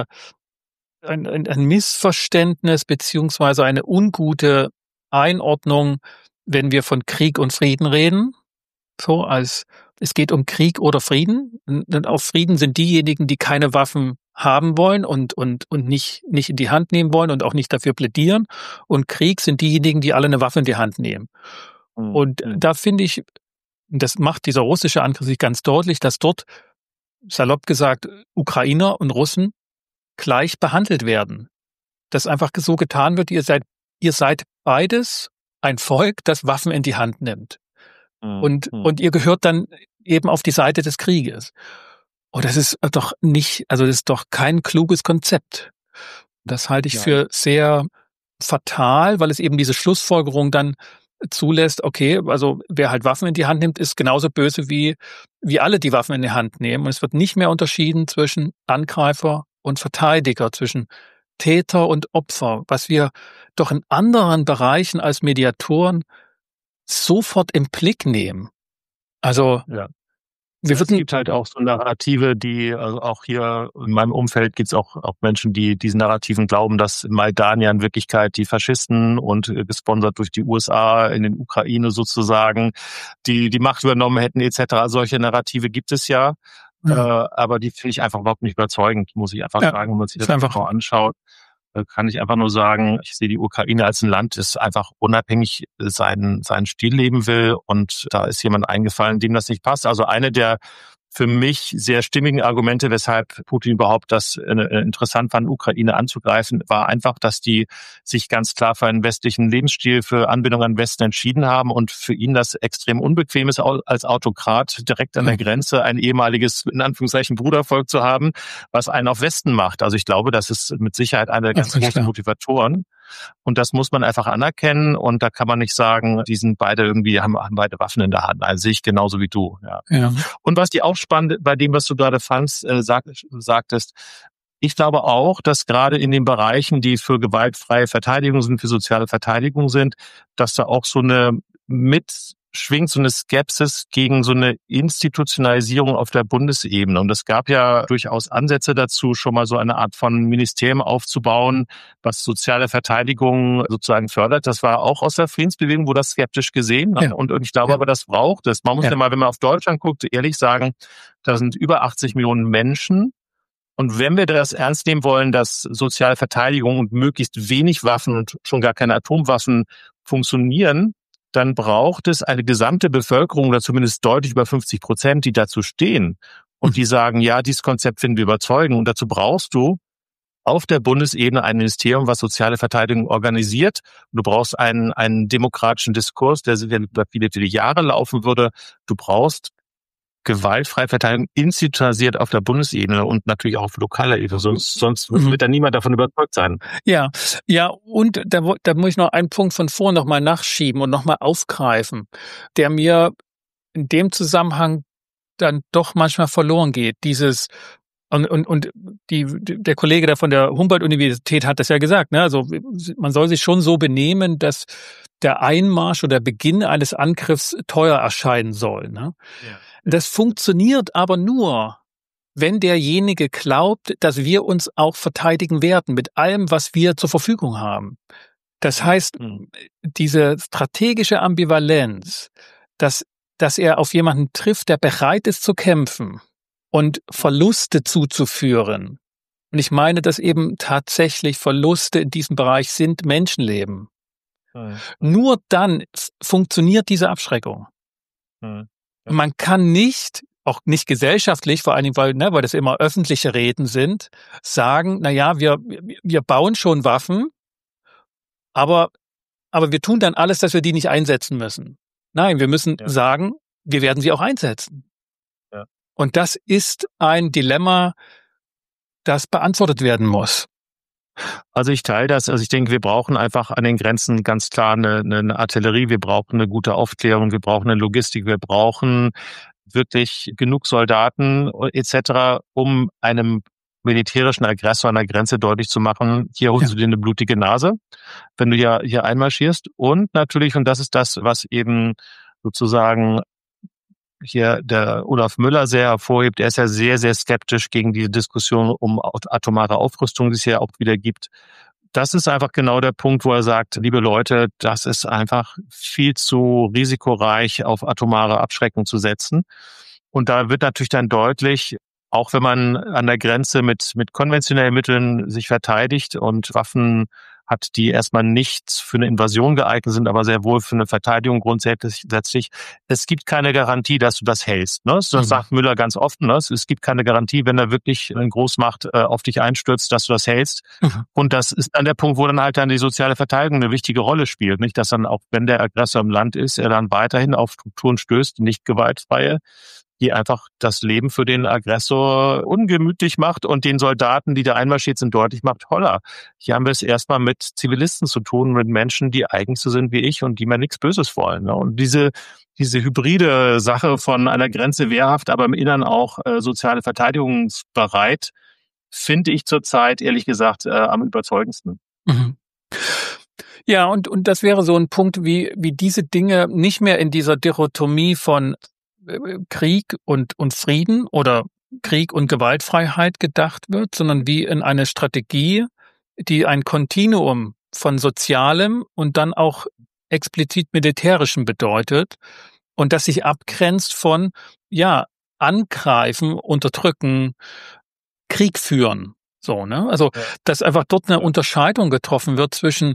Missverständnis beziehungsweise eine ungute Einordnung, wenn wir von Krieg und Frieden reden. So, als es geht um Krieg oder Frieden. Und auf Frieden sind diejenigen, die keine Waffen haben wollen und nicht in die Hand nehmen wollen und auch nicht dafür plädieren. Und Krieg sind diejenigen, die alle eine Waffe in die Hand nehmen. Und da finde ich, das macht dieser russische Angriff sich ganz deutlich, dass dort, salopp gesagt, Ukrainer und Russen gleich behandelt werden. Dass einfach so getan wird, ihr seid beides ein Volk, das Waffen in die Hand nimmt. Und ihr gehört dann eben auf die Seite des Krieges. Und das ist doch das ist doch kein kluges Konzept. Das halte ich für sehr fatal, weil es eben diese Schlussfolgerung dann zulässt, okay, also wer halt Waffen in die Hand nimmt, ist genauso böse wie alle, die Waffen in die Hand nehmen. Und es wird nicht mehr unterschieden zwischen Angreifer und Verteidiger, zwischen Täter und Opfer, was wir doch in anderen Bereichen als Mediatoren sofort im Blick nehmen. Also es gibt halt auch so Narrative, die, also auch hier in meinem Umfeld gibt es auch Menschen, die diesen Narrativen glauben, dass Maidan ja in Wirklichkeit die Faschisten und gesponsert durch die USA in den Ukraine sozusagen die Macht übernommen hätten etc. Solche Narrative gibt es ja. Aber die finde ich einfach überhaupt nicht überzeugend, muss ich einfach sagen, wenn man sich das einfach mal anschaut. Kann ich einfach nur sagen, ich sehe die Ukraine als ein Land, das einfach unabhängig seinen Stil leben will, und da ist jemand eingefallen, dem das nicht passt. Also eine der für mich sehr stimmigen Argumente, weshalb Putin überhaupt das interessant fand, Ukraine anzugreifen, war einfach, dass die sich ganz klar für einen westlichen Lebensstil, für Anbindung an den Westen entschieden haben und für ihn das extrem unbequem ist, als Autokrat direkt an der Grenze ein ehemaliges, in Anführungszeichen, Brudervolk zu haben, was einen auf Westen macht. Also ich glaube, das ist mit Sicherheit einer der ganz großen Motivatoren. Und das muss man einfach anerkennen, und da kann man nicht sagen, die sind beide haben beide Waffen in der Hand. Also sehe ich genauso wie du. Ja. Und was die auch spannend bei dem, was du gerade sagtest, ich glaube auch, dass gerade in den Bereichen, die für gewaltfreie Verteidigung sind, für soziale Verteidigung sind, dass da auch so eine mitschwingt, so eine Skepsis gegen so eine Institutionalisierung auf der Bundesebene. Und es gab ja durchaus Ansätze dazu, schon mal so eine Art von Ministerium aufzubauen, was soziale Verteidigung sozusagen fördert. Das war auch aus der Friedensbewegung, wo das skeptisch gesehen. Ja. Und ich glaube aber, das braucht es. Man muss ja mal, wenn man auf Deutschland guckt, ehrlich sagen, da sind über 80 Millionen Menschen. Und wenn wir das ernst nehmen wollen, dass soziale Verteidigung und möglichst wenig Waffen und schon gar keine Atomwaffen funktionieren, dann braucht es eine gesamte Bevölkerung oder zumindest deutlich über 50%, die dazu stehen und die sagen, ja, dieses Konzept finden wir überzeugend. Und dazu brauchst du auf der Bundesebene ein Ministerium, was soziale Verteidigung organisiert. Du brauchst einen demokratischen Diskurs, der über viele, viele Jahre laufen würde. Du brauchst gewaltfreie Verteidigung institutionalisiert auf der Bundesebene und natürlich auch auf lokaler Ebene. Sonst wird da niemand davon überzeugt sein. Ja, und da muss ich noch einen Punkt von vorhin noch mal nachschieben und noch mal aufgreifen, der mir in dem Zusammenhang dann doch manchmal verloren geht. Der Kollege da von der Humboldt-Universität hat das ja gesagt, ne? Also man soll sich schon so benehmen, dass der Einmarsch oder der Beginn eines Angriffs teuer erscheinen soll, ne? Ja. Das funktioniert aber nur, wenn derjenige glaubt, dass wir uns auch verteidigen werden mit allem, was wir zur Verfügung haben. Das heißt, diese strategische Ambivalenz, dass er auf jemanden trifft, der bereit ist zu kämpfen und Verluste zuzuführen. Und ich meine, dass eben tatsächlich Verluste in diesem Bereich sind Menschenleben. Nur dann funktioniert diese Abschreckung. Man kann nicht, auch nicht gesellschaftlich, vor allen Dingen, weil das immer öffentliche Reden sind, sagen, wir bauen schon Waffen, aber wir tun dann alles, dass wir die nicht einsetzen müssen. Nein, wir müssen sagen, wir werden sie auch einsetzen. Ja. Und das ist ein Dilemma, das beantwortet werden muss. Also ich teile das. Also ich denke, wir brauchen einfach an den Grenzen ganz klar eine Artillerie, wir brauchen eine gute Aufklärung, wir brauchen eine Logistik, wir brauchen wirklich genug Soldaten etc., um einem militärischen Aggressor an der Grenze deutlich zu machen, hier holst du dir eine blutige Nase, wenn du hier einmarschierst. Und natürlich, und das ist das, was eben sozusagen hier der Olaf Müller sehr hervorhebt, er ist ja sehr, sehr skeptisch gegen die Diskussion um atomare Aufrüstung, die es ja auch wieder gibt. Das ist einfach genau der Punkt, wo er sagt, liebe Leute, das ist einfach viel zu risikoreich, auf atomare Abschreckung zu setzen. Und da wird natürlich dann deutlich, auch wenn man an der Grenze mit konventionellen Mitteln sich verteidigt und Waffen hat, die erstmal nicht für eine Invasion geeignet sind, aber sehr wohl für eine Verteidigung grundsätzlich. Es gibt keine Garantie, dass du das hältst. Ne? Das sagt Müller ganz oft. Ne? Es gibt keine Garantie, wenn er wirklich eine Großmacht auf dich einstürzt, dass du das hältst. Und das ist dann der Punkt, wo dann halt dann die soziale Verteidigung eine wichtige Rolle spielt. Nicht, dass dann auch, wenn der Aggressor im Land ist, er dann weiterhin auf Strukturen stößt, nicht gewaltfreie, die einfach das Leben für den Aggressor ungemütlich macht und den Soldaten, die da einmarschiert sind, deutlich macht, holla, hier haben wir es erstmal mit Zivilisten zu tun, mit Menschen, die eigentlich so sind wie ich und die mir nichts Böses wollen. Ne? Und diese hybride Sache von einer Grenze wehrhaft, aber im Innern auch soziale verteidigungsbereit, finde ich zurzeit, ehrlich gesagt, am überzeugendsten. Mhm. Ja, und das wäre so ein Punkt, wie diese Dinge nicht mehr in dieser Dichotomie von Krieg und Frieden oder Krieg und Gewaltfreiheit gedacht wird, sondern wie in eine Strategie, die ein Kontinuum von Sozialem und dann auch explizit Militärischem bedeutet und das sich abgrenzt von, angreifen, unterdrücken, Krieg führen. So, ne? Also, dass einfach dort eine Unterscheidung getroffen wird zwischen,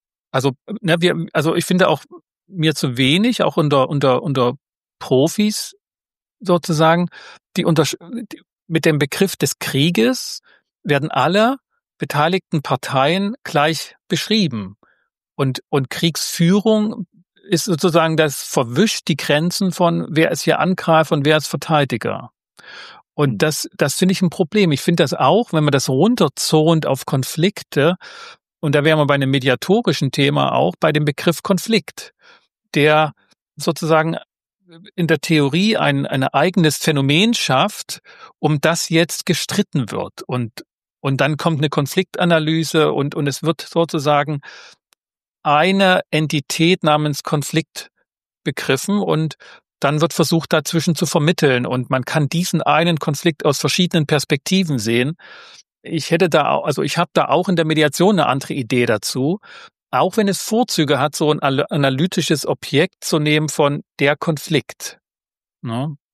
ich finde auch mir zu wenig, auch unter Profis sozusagen, mit dem Begriff des Krieges werden alle beteiligten Parteien gleich beschrieben. Und Kriegsführung ist sozusagen, das verwischt die Grenzen von wer ist hier Angreifer und wer ist Verteidiger. Und das finde ich ein Problem. Ich finde das auch, wenn man das runterzont auf Konflikte, und da wären wir bei einem mediatorischen Thema auch, bei dem Begriff Konflikt, der sozusagen in der Theorie ein eigenes Phänomen schafft, um das jetzt gestritten wird. Und dann kommt eine Konfliktanalyse und es wird sozusagen eine Entität namens Konflikt begriffen und dann wird versucht, dazwischen zu vermitteln. Und man kann diesen einen Konflikt aus verschiedenen Perspektiven sehen. Ich habe da auch in der Mediation eine andere Idee dazu. Auch wenn es Vorzüge hat, so ein analytisches Objekt zu nehmen von der Konflikt. Ne?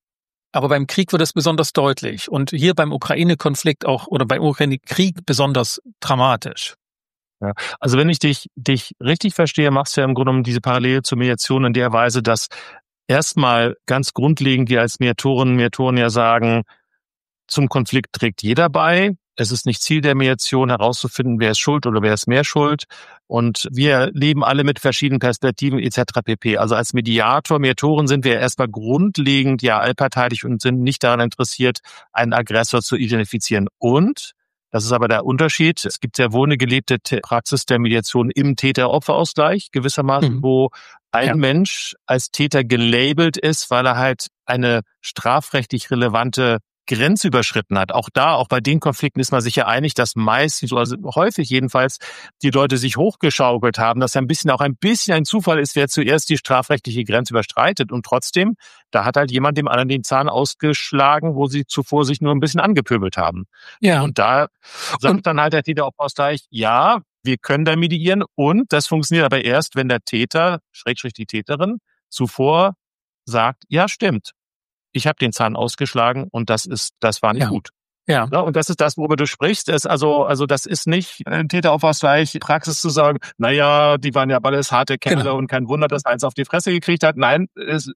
Aber beim Krieg wird es besonders deutlich und hier beim Ukraine-Konflikt auch oder beim Ukraine-Krieg besonders dramatisch. Ja. Also wenn ich dich richtig verstehe, machst du ja im Grunde genommen diese Parallele zur Mediation in der Weise, dass erstmal ganz grundlegend wir als Mediatoren ja sagen, zum Konflikt trägt jeder bei. Es ist nicht Ziel der Mediation herauszufinden, wer ist schuld oder wer ist mehr schuld. Und wir leben alle mit verschiedenen Perspektiven etc. pp. Also als Mediatoren sind wir erstmal grundlegend ja allparteilich und sind nicht daran interessiert, einen Aggressor zu identifizieren. Und, das ist aber der Unterschied, es gibt sehr wohl eine gelebte Praxis der Mediation im Täter-Opfer-Ausgleich gewissermaßen, wo ein Mensch als Täter gelabelt ist, weil er halt eine strafrechtlich relevante Grenze überschritten hat. Auch bei den Konflikten ist man sich ja einig, dass meistens, also häufig jedenfalls, die Leute sich hochgeschaukelt haben, dass ein bisschen ein Zufall ist, wer zuerst die strafrechtliche Grenze überschreitet. Und trotzdem, da hat halt jemand dem anderen den Zahn ausgeschlagen, wo sie zuvor sich nur ein bisschen angepöbelt haben. Ja. Und da sagt dann halt der Täter-Opfer-Ausgleich, ja, wir können da mediieren und das funktioniert aber erst, wenn der Täter, Schrägstrich die Täterin, zuvor sagt, ja, stimmt. Ich habe den Zahn ausgeschlagen und das war nicht gut. Ja. Und das ist das, worüber du sprichst. Also das ist nicht ein Täteraufwärtsgleich Praxis zu sagen, naja, die waren ja alles harte Kerle und kein Wunder, dass eins auf die Fresse gekriegt hat. Nein, so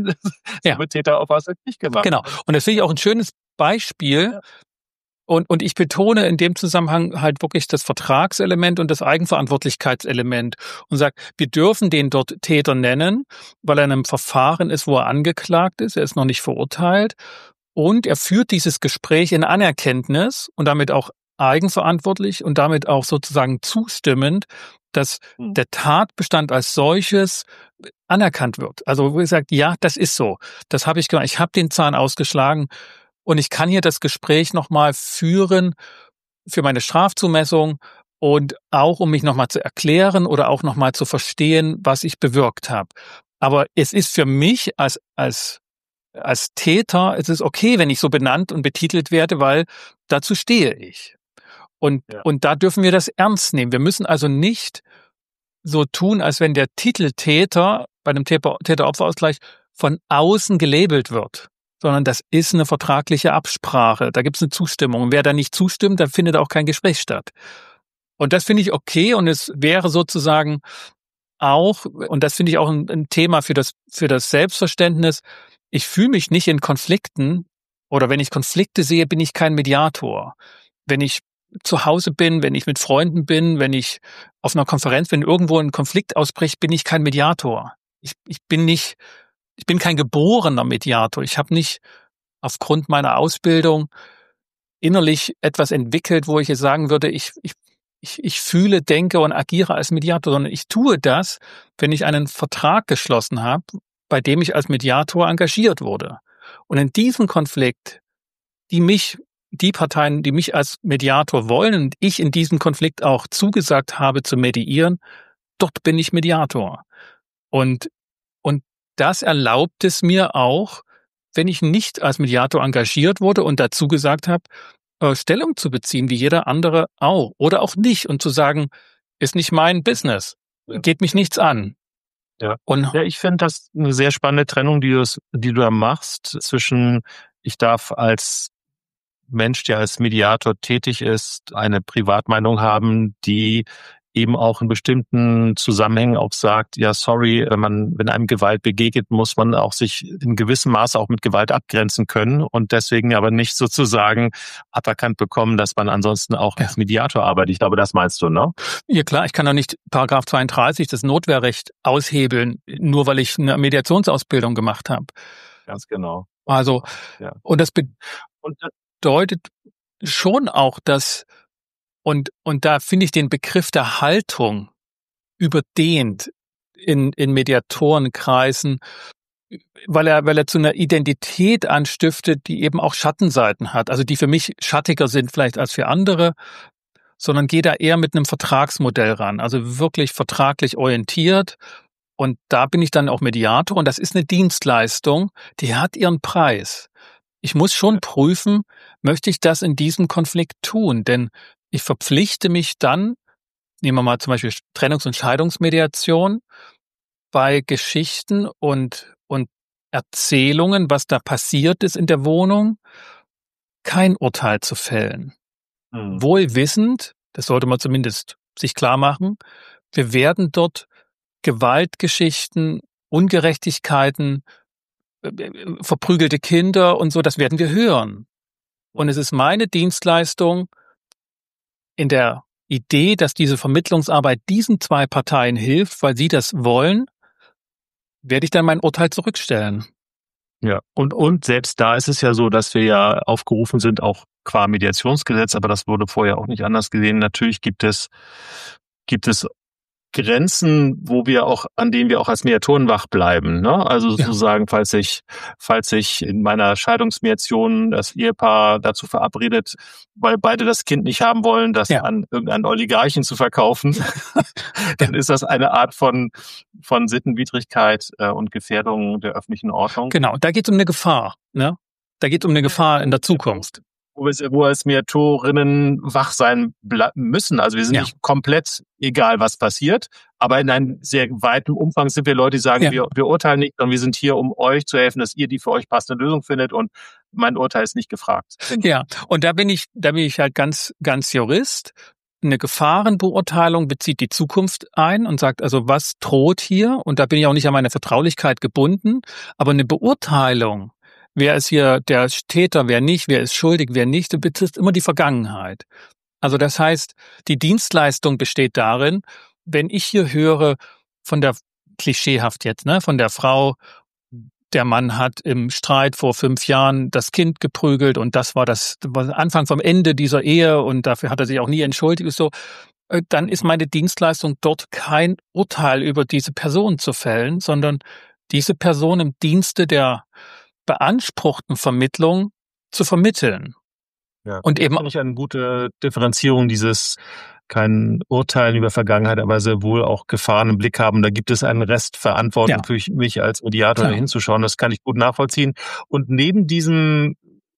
wird Täteraufwärtsgleich nicht gemacht. Genau. Und das finde ich auch ein schönes Beispiel. Ja. Und ich betone in dem Zusammenhang halt wirklich das Vertragselement und das Eigenverantwortlichkeitselement und sage, wir dürfen den dort Täter nennen, weil er in einem Verfahren ist, wo er angeklagt ist, er ist noch nicht verurteilt und er führt dieses Gespräch in Anerkenntnis und damit auch eigenverantwortlich und damit auch sozusagen zustimmend, dass der Tatbestand als solches anerkannt wird. Also wo er sagt, ja, das ist so, das habe ich gemacht, ich habe den Zahn ausgeschlagen. Und ich kann hier das Gespräch nochmal führen für meine Strafzumessung und auch, um mich nochmal zu erklären oder auch nochmal zu verstehen, was ich bewirkt habe. Aber es ist für mich als Täter, es ist okay, wenn ich so benannt und betitelt werde, weil dazu stehe ich. Und da dürfen wir das ernst nehmen. Wir müssen also nicht so tun, als wenn der Titel Täter bei einem Täter-Opfer-Ausgleich von außen gelabelt wird, sondern das ist eine vertragliche Absprache. Da gibt es eine Zustimmung. Und wer da nicht zustimmt, dann findet auch kein Gespräch statt. Und das finde ich okay. Und es wäre sozusagen auch, und das finde ich auch ein Thema für das Selbstverständnis, ich fühle mich nicht in Konflikten oder wenn ich Konflikte sehe, bin ich kein Mediator. Wenn ich zu Hause bin, wenn ich mit Freunden bin, wenn ich auf einer Konferenz bin, irgendwo ein Konflikt ausbricht, bin ich kein Mediator. Ich bin kein geborener Mediator. Ich habe nicht aufgrund meiner Ausbildung innerlich etwas entwickelt, wo ich jetzt sagen würde, ich fühle, denke und agiere als Mediator, sondern ich tue das, wenn ich einen Vertrag geschlossen habe, bei dem ich als Mediator engagiert wurde. Und in diesem Konflikt, die Parteien, die mich als Mediator wollen und ich in diesem Konflikt auch zugesagt habe zu mediieren, dort bin ich Mediator. Und das erlaubt es mir auch, wenn ich nicht als Mediator engagiert wurde und dazu gesagt habe, Stellung zu beziehen, wie jeder andere auch. Oder auch nicht und zu sagen, ist nicht mein Business, geht mich nichts an. Ja, ich finde das eine sehr spannende Trennung, die du da machst zwischen, ich darf als Mensch, der als Mediator tätig ist, eine Privatmeinung haben, die eben auch in bestimmten Zusammenhängen auch sagt, ja, sorry, wenn einem Gewalt begegnet, muss man auch sich in gewissem Maße auch mit Gewalt abgrenzen können und deswegen aber nicht sozusagen aberkannt bekommen, dass man ansonsten auch als Mediator arbeitet. Ich glaube, das meinst du, ne? Ja klar, ich kann doch nicht Paragraph 32, das Notwehrrecht, aushebeln, nur weil ich eine Mediationsausbildung gemacht habe. Ganz genau. Also, und das bedeutet schon auch, dass und da finde ich den Begriff der Haltung überdehnt in Mediatorenkreisen, weil er zu einer Identität anstiftet, die eben auch Schattenseiten hat, also die für mich schattiger sind vielleicht als für andere, sondern geht da eher mit einem Vertragsmodell ran, also wirklich vertraglich orientiert. Und da bin ich dann auch Mediator und das ist eine Dienstleistung, die hat ihren Preis. Ich muss schon prüfen, möchte ich das in diesem Konflikt tun, denn ich verpflichte mich dann, nehmen wir mal zum Beispiel Trennungs- und Scheidungsmediation, bei Geschichten und Erzählungen, was da passiert ist in der Wohnung, kein Urteil zu fällen. Wohl wissend, das sollte man zumindest sich klar machen, wir werden dort Gewaltgeschichten, Ungerechtigkeiten, verprügelte Kinder und so, das werden wir hören. Und es ist meine Dienstleistung in der Idee, dass diese Vermittlungsarbeit diesen 2 Parteien hilft, weil sie das wollen, werde ich dann mein Urteil zurückstellen. Ja, und selbst da ist es ja so, dass wir ja aufgerufen sind, auch qua Mediationsgesetz, aber das wurde vorher auch nicht anders gesehen. Natürlich gibt es Grenzen, an denen wir auch als Mediatoren wach bleiben, ne? Also sozusagen, falls sich in meiner Scheidungsmediation das Ehepaar dazu verabredet, weil beide das Kind nicht haben wollen, das an irgendeinen Oligarchen zu verkaufen, dann ist das eine Art von Sittenwidrigkeit und Gefährdung der öffentlichen Ordnung. Genau, da geht es um eine Gefahr, ne? Da geht es um eine Gefahr in der Zukunft. Wo wir als Mediatorinnen wach sein müssen. Also wir sind nicht komplett egal, was passiert, aber in einem sehr weiten Umfang sind wir Leute, die sagen, wir urteilen nicht, sondern wir sind hier, um euch zu helfen, dass ihr die für euch passende Lösung findet und mein Urteil ist nicht gefragt. Ja, und da bin ich halt ganz, ganz Jurist. Eine Gefahrenbeurteilung bezieht die Zukunft ein und sagt also, was droht hier? Und da bin ich auch nicht an meine Vertraulichkeit gebunden, aber eine Beurteilung, wer ist hier der Täter, wer nicht, wer ist schuldig, wer nicht, das betrifft immer die Vergangenheit. Also das heißt, die Dienstleistung besteht darin, wenn ich hier höre von der, klischeehaft jetzt, ne, von der Frau, der Mann hat im Streit vor 5 Jahren das Kind geprügelt und das war Anfang vom Ende dieser Ehe und dafür hat er sich auch nie entschuldigt, so, dann ist meine Dienstleistung dort kein Urteil über diese Person zu fällen, sondern diese Person im Dienste der beanspruchten Vermittlung zu vermitteln. Ja, und eben finde ich eine gute Differenzierung dieses kein Urteilen über Vergangenheit, aber sehr wohl auch Gefahren im Blick haben. Da gibt es einen Rest Verantwortung für mich als Mediator hinzuschauen. Das kann ich gut nachvollziehen. Und neben diesem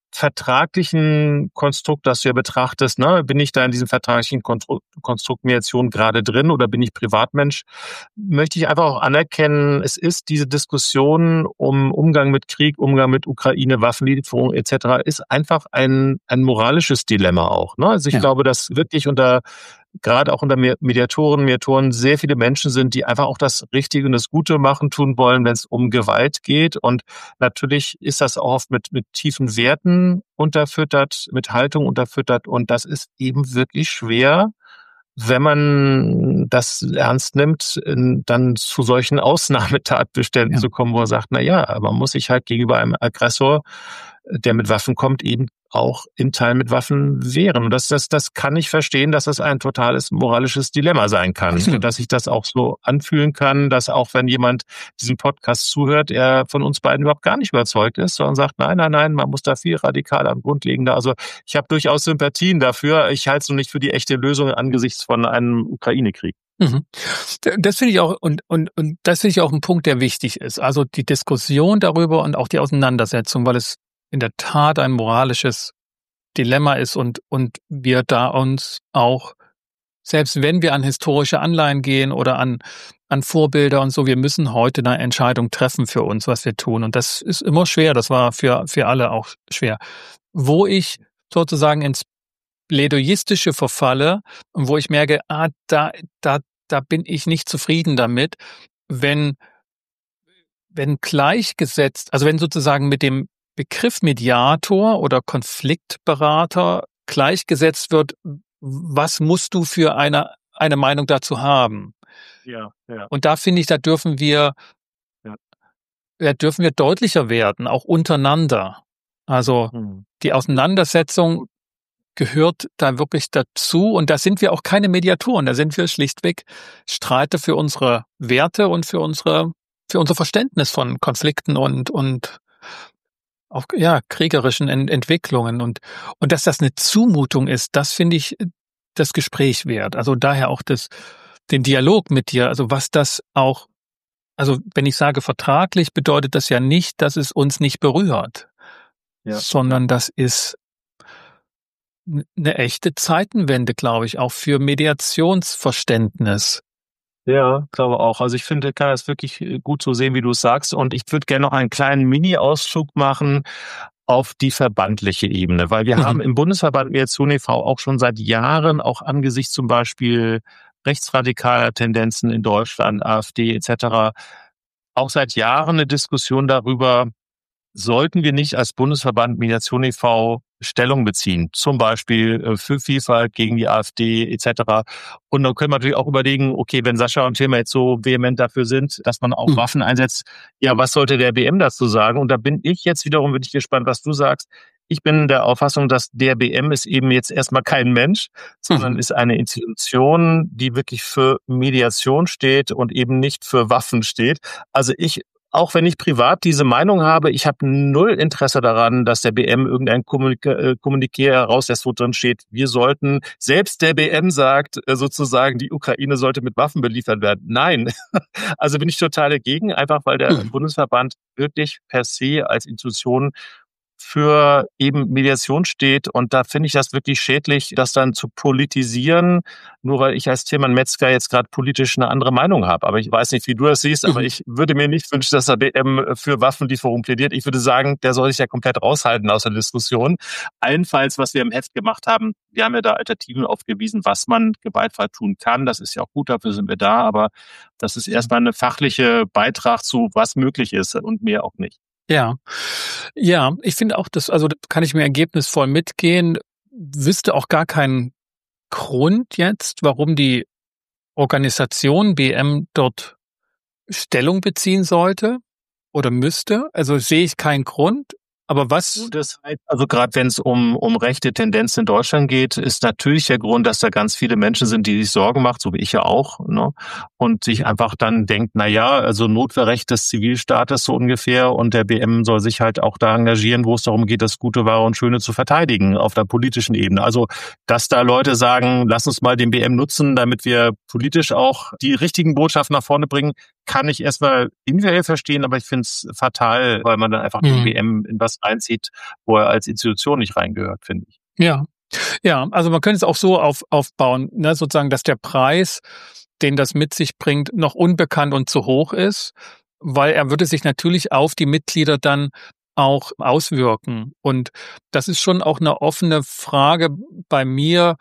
vertraglichen Konstrukt, das du ja betrachtest, ne, bin ich da in diesem vertraglichen Konstrukt Mediation gerade drin oder bin ich Privatmensch, möchte ich einfach auch anerkennen, es ist diese Diskussion um Umgang mit Krieg, Umgang mit Ukraine, Waffenlieferung etc. ist einfach ein moralisches Dilemma auch. Ne? Also ich glaube, dass wirklich gerade auch unter Mediatoren sehr viele Menschen sind, die einfach auch das Richtige und das Gute machen, tun wollen, wenn es um Gewalt geht. Und natürlich ist das auch oft mit tiefen Werten unterfüttert, mit Haltung unterfüttert. Und das ist eben wirklich schwer, wenn man das ernst nimmt, dann zu solchen Ausnahmetatbeständen zu kommen, wo er sagt, man muss sich halt gegenüber einem Aggressor, der mit Waffen kommt, eben auch in Teilen mit Waffen wehren. Und das kann ich verstehen, dass das ein totales moralisches Dilemma sein kann. Absolut. Und dass ich das auch so anfühlen kann, dass auch wenn jemand diesem Podcast zuhört, er von uns beiden überhaupt gar nicht überzeugt ist, sondern sagt, nein, man muss da viel radikaler und grundlegender. Also ich habe durchaus Sympathien dafür. Ich halte es nur nicht für die echte Lösung angesichts von einem Ukraine-Krieg. Das finde ich auch, und das finde ich auch ein Punkt, der wichtig ist. Also die Diskussion darüber und auch die Auseinandersetzung, weil es in der Tat ein moralisches Dilemma ist und wir da uns auch, selbst wenn wir an historische Anleihen gehen oder an Vorbilder und so, wir müssen heute eine Entscheidung treffen für uns, was wir tun. Und das ist immer schwer. Das war für alle auch schwer. Wo ich sozusagen ins Plädoyistische verfalle und wo ich merke, da bin ich nicht zufrieden damit, wenn gleichgesetzt, also wenn sozusagen mit dem Begriff Mediator oder Konfliktberater gleichgesetzt wird, was musst du für eine Meinung dazu haben? Ja. Und da finde ich, da dürfen wir deutlicher werden, auch untereinander. Also die Auseinandersetzung gehört da wirklich dazu. Und da sind wir auch keine Mediatoren. Da sind wir schlichtweg Streiter für unsere Werte und für unser Verständnis von Konflikten und auch kriegerischen Entwicklungen. Und dass das eine Zumutung ist, das finde ich das Gespräch wert. Also daher auch den Dialog mit dir. Also was das auch, also wenn ich sage vertraglich, bedeutet das ja nicht, dass es uns nicht berührt, sondern das ist eine echte Zeitenwende, glaube ich, auch für Mediationsverständnis. Ja, glaube auch. Also ich finde, kann das wirklich gut so sehen, wie du es sagst. Und ich würde gerne noch einen kleinen Mini-Ausflug machen auf die verbandliche Ebene, weil wir Mhm. haben im Bundesverband Mediation e.V. auch schon seit Jahren, auch angesichts zum Beispiel rechtsradikaler Tendenzen in Deutschland, AfD etc., auch seit Jahren eine Diskussion darüber, sollten wir nicht als Bundesverband Mediation e.V. Stellung beziehen, zum Beispiel für Vielfalt gegen die AfD etc. Und dann können wir natürlich auch überlegen, okay, wenn Sascha und Thema jetzt so vehement dafür sind, dass man auch Mhm. Waffen einsetzt, ja, was sollte der BM dazu sagen? Und da bin ich jetzt wiederum wirklich gespannt, was du sagst. Ich bin der Auffassung, dass der BM ist eben jetzt erstmal kein Mensch, sondern Mhm. ist eine Institution, die wirklich für Mediation steht und eben nicht für Waffen steht. Also auch wenn ich privat diese Meinung habe, ich habe null Interesse daran, dass der BM irgendein Kommuniqué herauslässt, wo drin steht, wir sollten, selbst der BM sagt sozusagen, die Ukraine sollte mit Waffen beliefert werden. Nein, also bin ich total dagegen, einfach weil der Mhm. Bundesverband wirklich per se als Institution für eben Mediation steht. Und da finde ich das wirklich schädlich, das dann zu politisieren, nur weil ich als Tilman Metzger jetzt gerade politisch eine andere Meinung habe. Aber ich weiß nicht, wie du das siehst, aber Mhm. ich würde mir nicht wünschen, dass der BM für Waffenlieferung plädiert. Ich würde sagen, der soll sich ja komplett raushalten aus der Diskussion. Allenfalls, was wir im Heft gemacht haben, wir haben ja da Alternativen aufgewiesen, was man gewaltfrei tun kann. Das ist ja auch gut, dafür sind wir da. Aber das ist erstmal eine fachliche Beitrag zu, was möglich ist und mehr auch nicht. Ja. Ja, ich finde auch, also da kann ich mir ergebnisvoll mitgehen, wüsste auch gar keinen Grund jetzt, warum die Organisation BM dort Stellung beziehen sollte oder müsste. Also sehe ich keinen Grund. Aber was? Das heißt, also gerade wenn es um rechte Tendenzen in Deutschland geht, ist natürlich der Grund, dass da ganz viele Menschen sind, die sich Sorgen machen, so wie ich ja auch, ne? Und sich einfach dann denkt, na ja, also Notwehrrecht des Zivilstaates so ungefähr und der BM soll sich halt auch da engagieren, wo es darum geht, das Gute, Wahre und Schöne zu verteidigen auf der politischen Ebene. Also, dass da Leute sagen, lass uns mal den BM nutzen, damit wir politisch auch die richtigen Botschaften nach vorne bringen, kann ich erstmal individuell verstehen, aber ich finde es fatal, weil man dann einfach den Hm. BM in was reinzieht, wo er als Institution nicht reingehört, finde ich. Ja, ja, also man könnte es auch so aufbauen, ne, sozusagen, dass der Preis, den das mit sich bringt, noch unbekannt und zu hoch ist, weil er würde sich natürlich auf die Mitglieder dann auch auswirken. Und das ist schon auch eine offene Frage bei mir,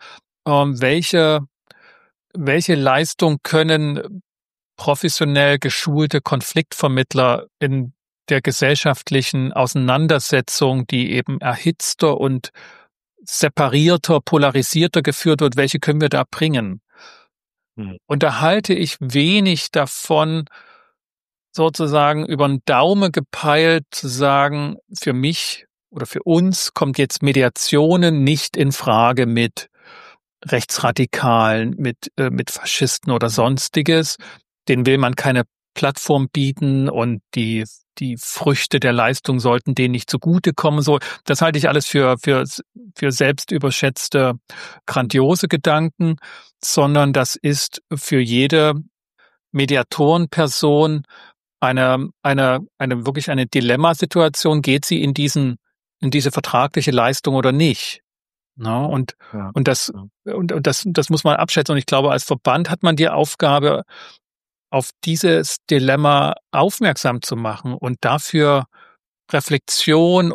welche Leistung können professionell geschulte Konfliktvermittler in der gesellschaftlichen Auseinandersetzung, die eben erhitzter und separierter, polarisierter geführt wird, welche können wir da bringen? Hm. Und da halte ich wenig davon, sozusagen über den Daumen gepeilt zu sagen, für mich oder für uns kommt jetzt Mediationen nicht in Frage mit Rechtsradikalen, mit Faschisten oder Sonstiges. Denen will man keine Plattform bieten und die Früchte der Leistung sollten denen nicht zugutekommen. So, das halte ich alles für selbst überschätzte, grandiose Gedanken, sondern das ist für jede Mediatorenperson wirklich eine Dilemmasituation. Geht sie in diese vertragliche Leistung oder nicht? Ne? Ja. Und das, Ja. das muss man abschätzen. Und ich glaube, als Verband hat man die Aufgabe, auf dieses Dilemma aufmerksam zu machen und dafür Reflexion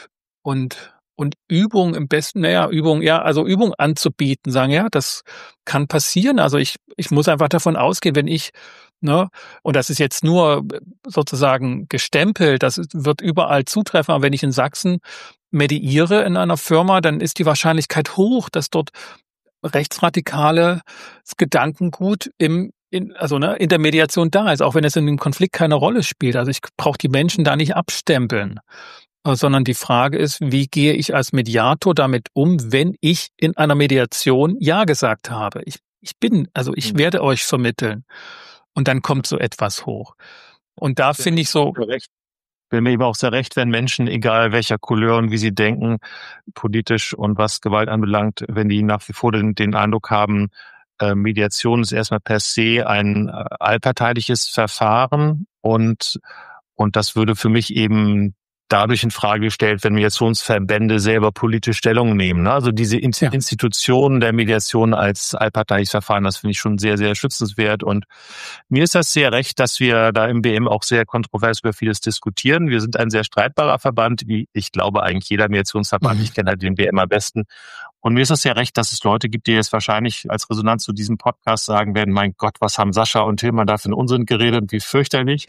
und Übung im besten, also Übung anzubieten, sagen, ja, das kann passieren. Also ich muss einfach davon ausgehen, wenn ich, ne, und das ist jetzt nur sozusagen gestempelt, das wird überall zutreffen, aber wenn ich in Sachsen mediiere in einer Firma, dann ist die Wahrscheinlichkeit hoch, dass dort rechtsradikales Gedankengut in der Mediation da ist, auch wenn es in dem Konflikt keine Rolle spielt. Also ich brauche die Menschen da nicht abstempeln, sondern die Frage ist, wie gehe ich als Mediator damit um, wenn ich in einer Mediation Ja gesagt habe? Ich Hm. werde euch vermitteln. Und dann kommt so etwas hoch. Und da finde ich so, Recht. Will mir eben auch sehr recht, wenn Menschen, egal welcher Couleur und wie sie denken, politisch und was Gewalt anbelangt, wenn die nach wie vor den Eindruck haben, Mediation ist erstmal per se ein allparteiliches Verfahren und das würde für mich eben dadurch in Frage gestellt, wenn Mediationsverbände selber politische Stellung nehmen. Also diese Institutionen der Mediation als allparteiliches Verfahren, das finde ich schon sehr, sehr schützenswert. Und mir ist das sehr recht, dass wir da im BM auch sehr kontrovers über vieles diskutieren. Wir sind ein sehr streitbarer Verband, wie ich glaube eigentlich jeder Mediationsverband. Ich kenne halt den BM am besten. Und mir ist es ja recht, dass es Leute gibt, die jetzt wahrscheinlich als Resonanz zu diesem Podcast sagen werden, mein Gott, was haben Sascha und Tilman da für einen Unsinn geredet, wie fürchterlich.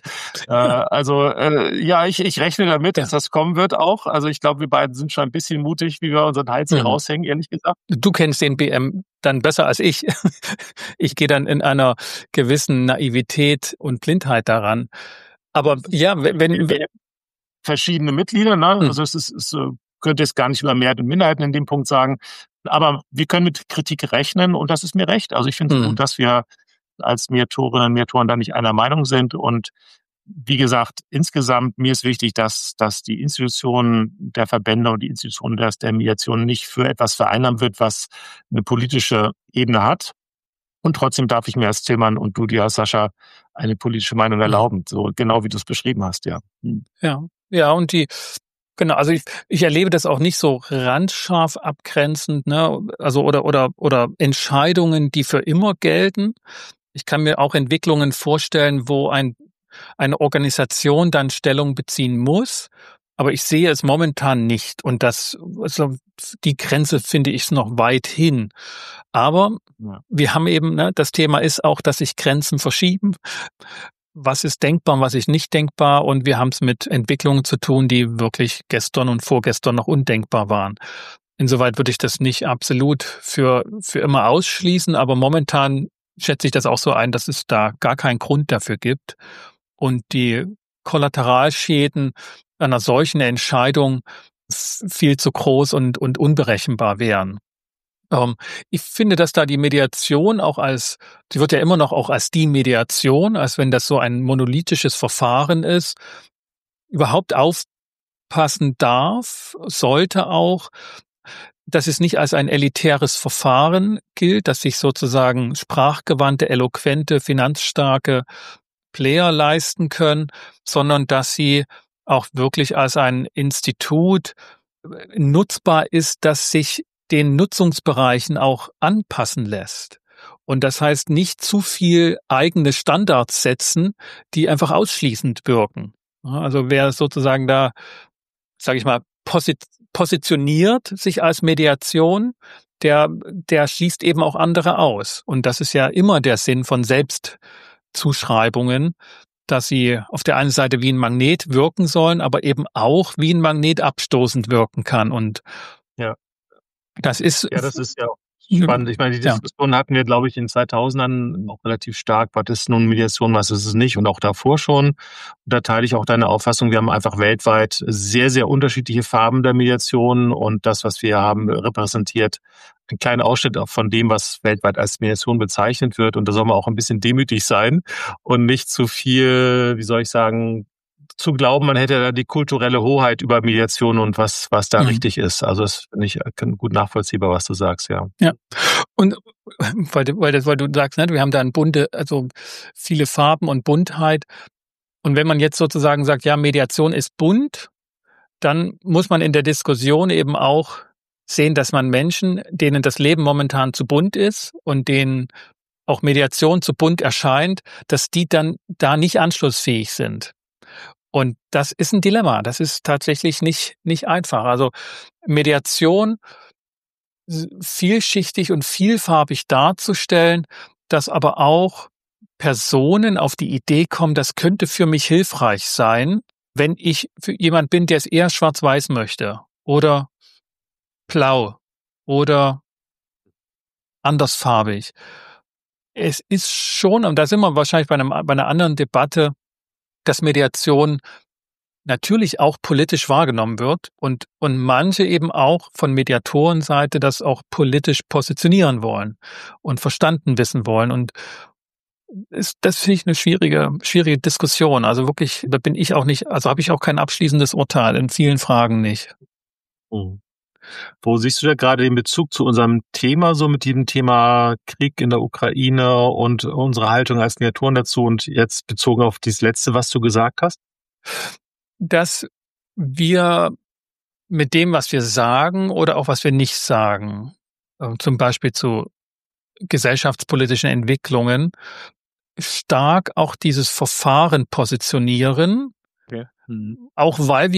Ich rechne damit, dass das kommen wird auch. Also ich glaube, wir beiden sind schon ein bisschen mutig, wie wir unseren Hals hier raushängen, ehrlich gesagt. Du kennst den BM dann besser als ich. Ich gehe dann in einer gewissen Naivität und Blindheit daran. Aber ja, wenn verschiedene Mitglieder, ne? Also es könnte jetzt gar nicht über Mehrheit und Minderheiten in dem Punkt sagen. Aber wir können mit Kritik rechnen und das ist mir recht. Also ich finde es gut, dass wir als Mediatorinnen und Mediatoren da nicht einer Meinung sind. Und wie gesagt, insgesamt, mir ist wichtig, dass die Institutionen der Verbände und die Institutionen der Mediation nicht für etwas vereinnahmt wird, was eine politische Ebene hat. Und trotzdem darf ich mir als Tilman und du dir, Sascha, eine politische Meinung erlauben. So genau wie du es beschrieben hast, ja. Ja, und genau, also ich erlebe das auch nicht so randscharf abgrenzend, ne? Also oder Entscheidungen, die für immer gelten. Ich kann mir auch Entwicklungen vorstellen, wo eine Organisation dann Stellung beziehen muss, aber ich sehe es momentan nicht. Und also die Grenze finde ich noch weit hin. Aber wir haben eben, ne, das Thema ist auch, dass sich Grenzen verschieben. Was ist denkbar, was ist nicht denkbar? Und wir haben es mit Entwicklungen zu tun, die wirklich gestern und vorgestern noch undenkbar waren. Insoweit würde ich das nicht absolut für immer ausschließen, aber momentan schätze ich das auch so ein, dass es da gar keinen Grund dafür gibt und die Kollateralschäden einer solchen Entscheidung viel zu groß und unberechenbar wären. Ich finde, dass da die Mediation sie wird ja immer noch auch als die Mediation, als wenn das so ein monolithisches Verfahren ist, überhaupt aufpassen darf, sollte auch, dass es nicht als ein elitäres Verfahren gilt, dass sich sozusagen sprachgewandte, eloquente, finanzstarke Player leisten können, sondern dass sie auch wirklich als ein Institut nutzbar ist, das sich den Nutzungsbereichen auch anpassen lässt. Und das heißt, nicht zu viel eigene Standards setzen, die einfach ausschließend wirken. Also wer sozusagen da, sage ich mal, positioniert sich als Mediation, der schließt eben auch andere aus. Und das ist ja immer der Sinn von Selbstzuschreibungen, dass sie auf der einen Seite wie ein Magnet wirken sollen, aber eben auch wie ein Magnet abstoßend wirken kann. Und das ist ja spannend. Ich meine, die Diskussion hatten wir, glaube ich, in 2000ern auch relativ stark. Was ist nun Mediation, was ist es nicht? Und auch davor schon. Und da teile ich auch deine Auffassung. Wir haben einfach weltweit sehr, sehr unterschiedliche Farben der Mediation. Und das, was wir haben, repräsentiert einen kleinen Ausschnitt auch von dem, was weltweit als Mediation bezeichnet wird. Und da soll man auch ein bisschen demütig sein und nicht zu viel, wie soll ich sagen, zu glauben, man hätte da die kulturelle Hoheit über Mediation und was da richtig ist. Also das finde ich gut nachvollziehbar, was du sagst, ja. Ja. Und weil du sagst, ne, wir haben da also viele Farben und Buntheit. Und wenn man jetzt sozusagen sagt, ja, Mediation ist bunt, dann muss man in der Diskussion eben auch sehen, dass man Menschen, denen das Leben momentan zu bunt ist und denen auch Mediation zu bunt erscheint, dass die dann da nicht anschlussfähig sind. Und das ist ein Dilemma. Das ist tatsächlich nicht einfach. Also Mediation vielschichtig und vielfarbig darzustellen, dass aber auch Personen auf die Idee kommen, das könnte für mich hilfreich sein, wenn ich für jemand bin, der es eher schwarz-weiß möchte oder blau oder andersfarbig. Es ist schon, und da sind wir wahrscheinlich bei einer anderen Debatte, dass Mediation natürlich auch politisch wahrgenommen wird und manche eben auch von Mediatorenseite das auch politisch positionieren wollen und verstanden wissen wollen. Und das finde ich eine schwierige Diskussion. Also wirklich, da bin ich auch nicht, also habe ich auch kein abschließendes Urteil, in vielen Fragen nicht. Wo siehst du da gerade den Bezug zu unserem Thema, so mit diesem Thema Krieg in der Ukraine und unsere Haltung als Mediatoren dazu und jetzt bezogen auf dieses Letzte, was du gesagt hast? Das wir mit dem, was wir sagen oder auch was wir nicht sagen, zum Beispiel zu gesellschaftspolitischen Entwicklungen, stark auch dieses Verfahren positionieren, Okay. auch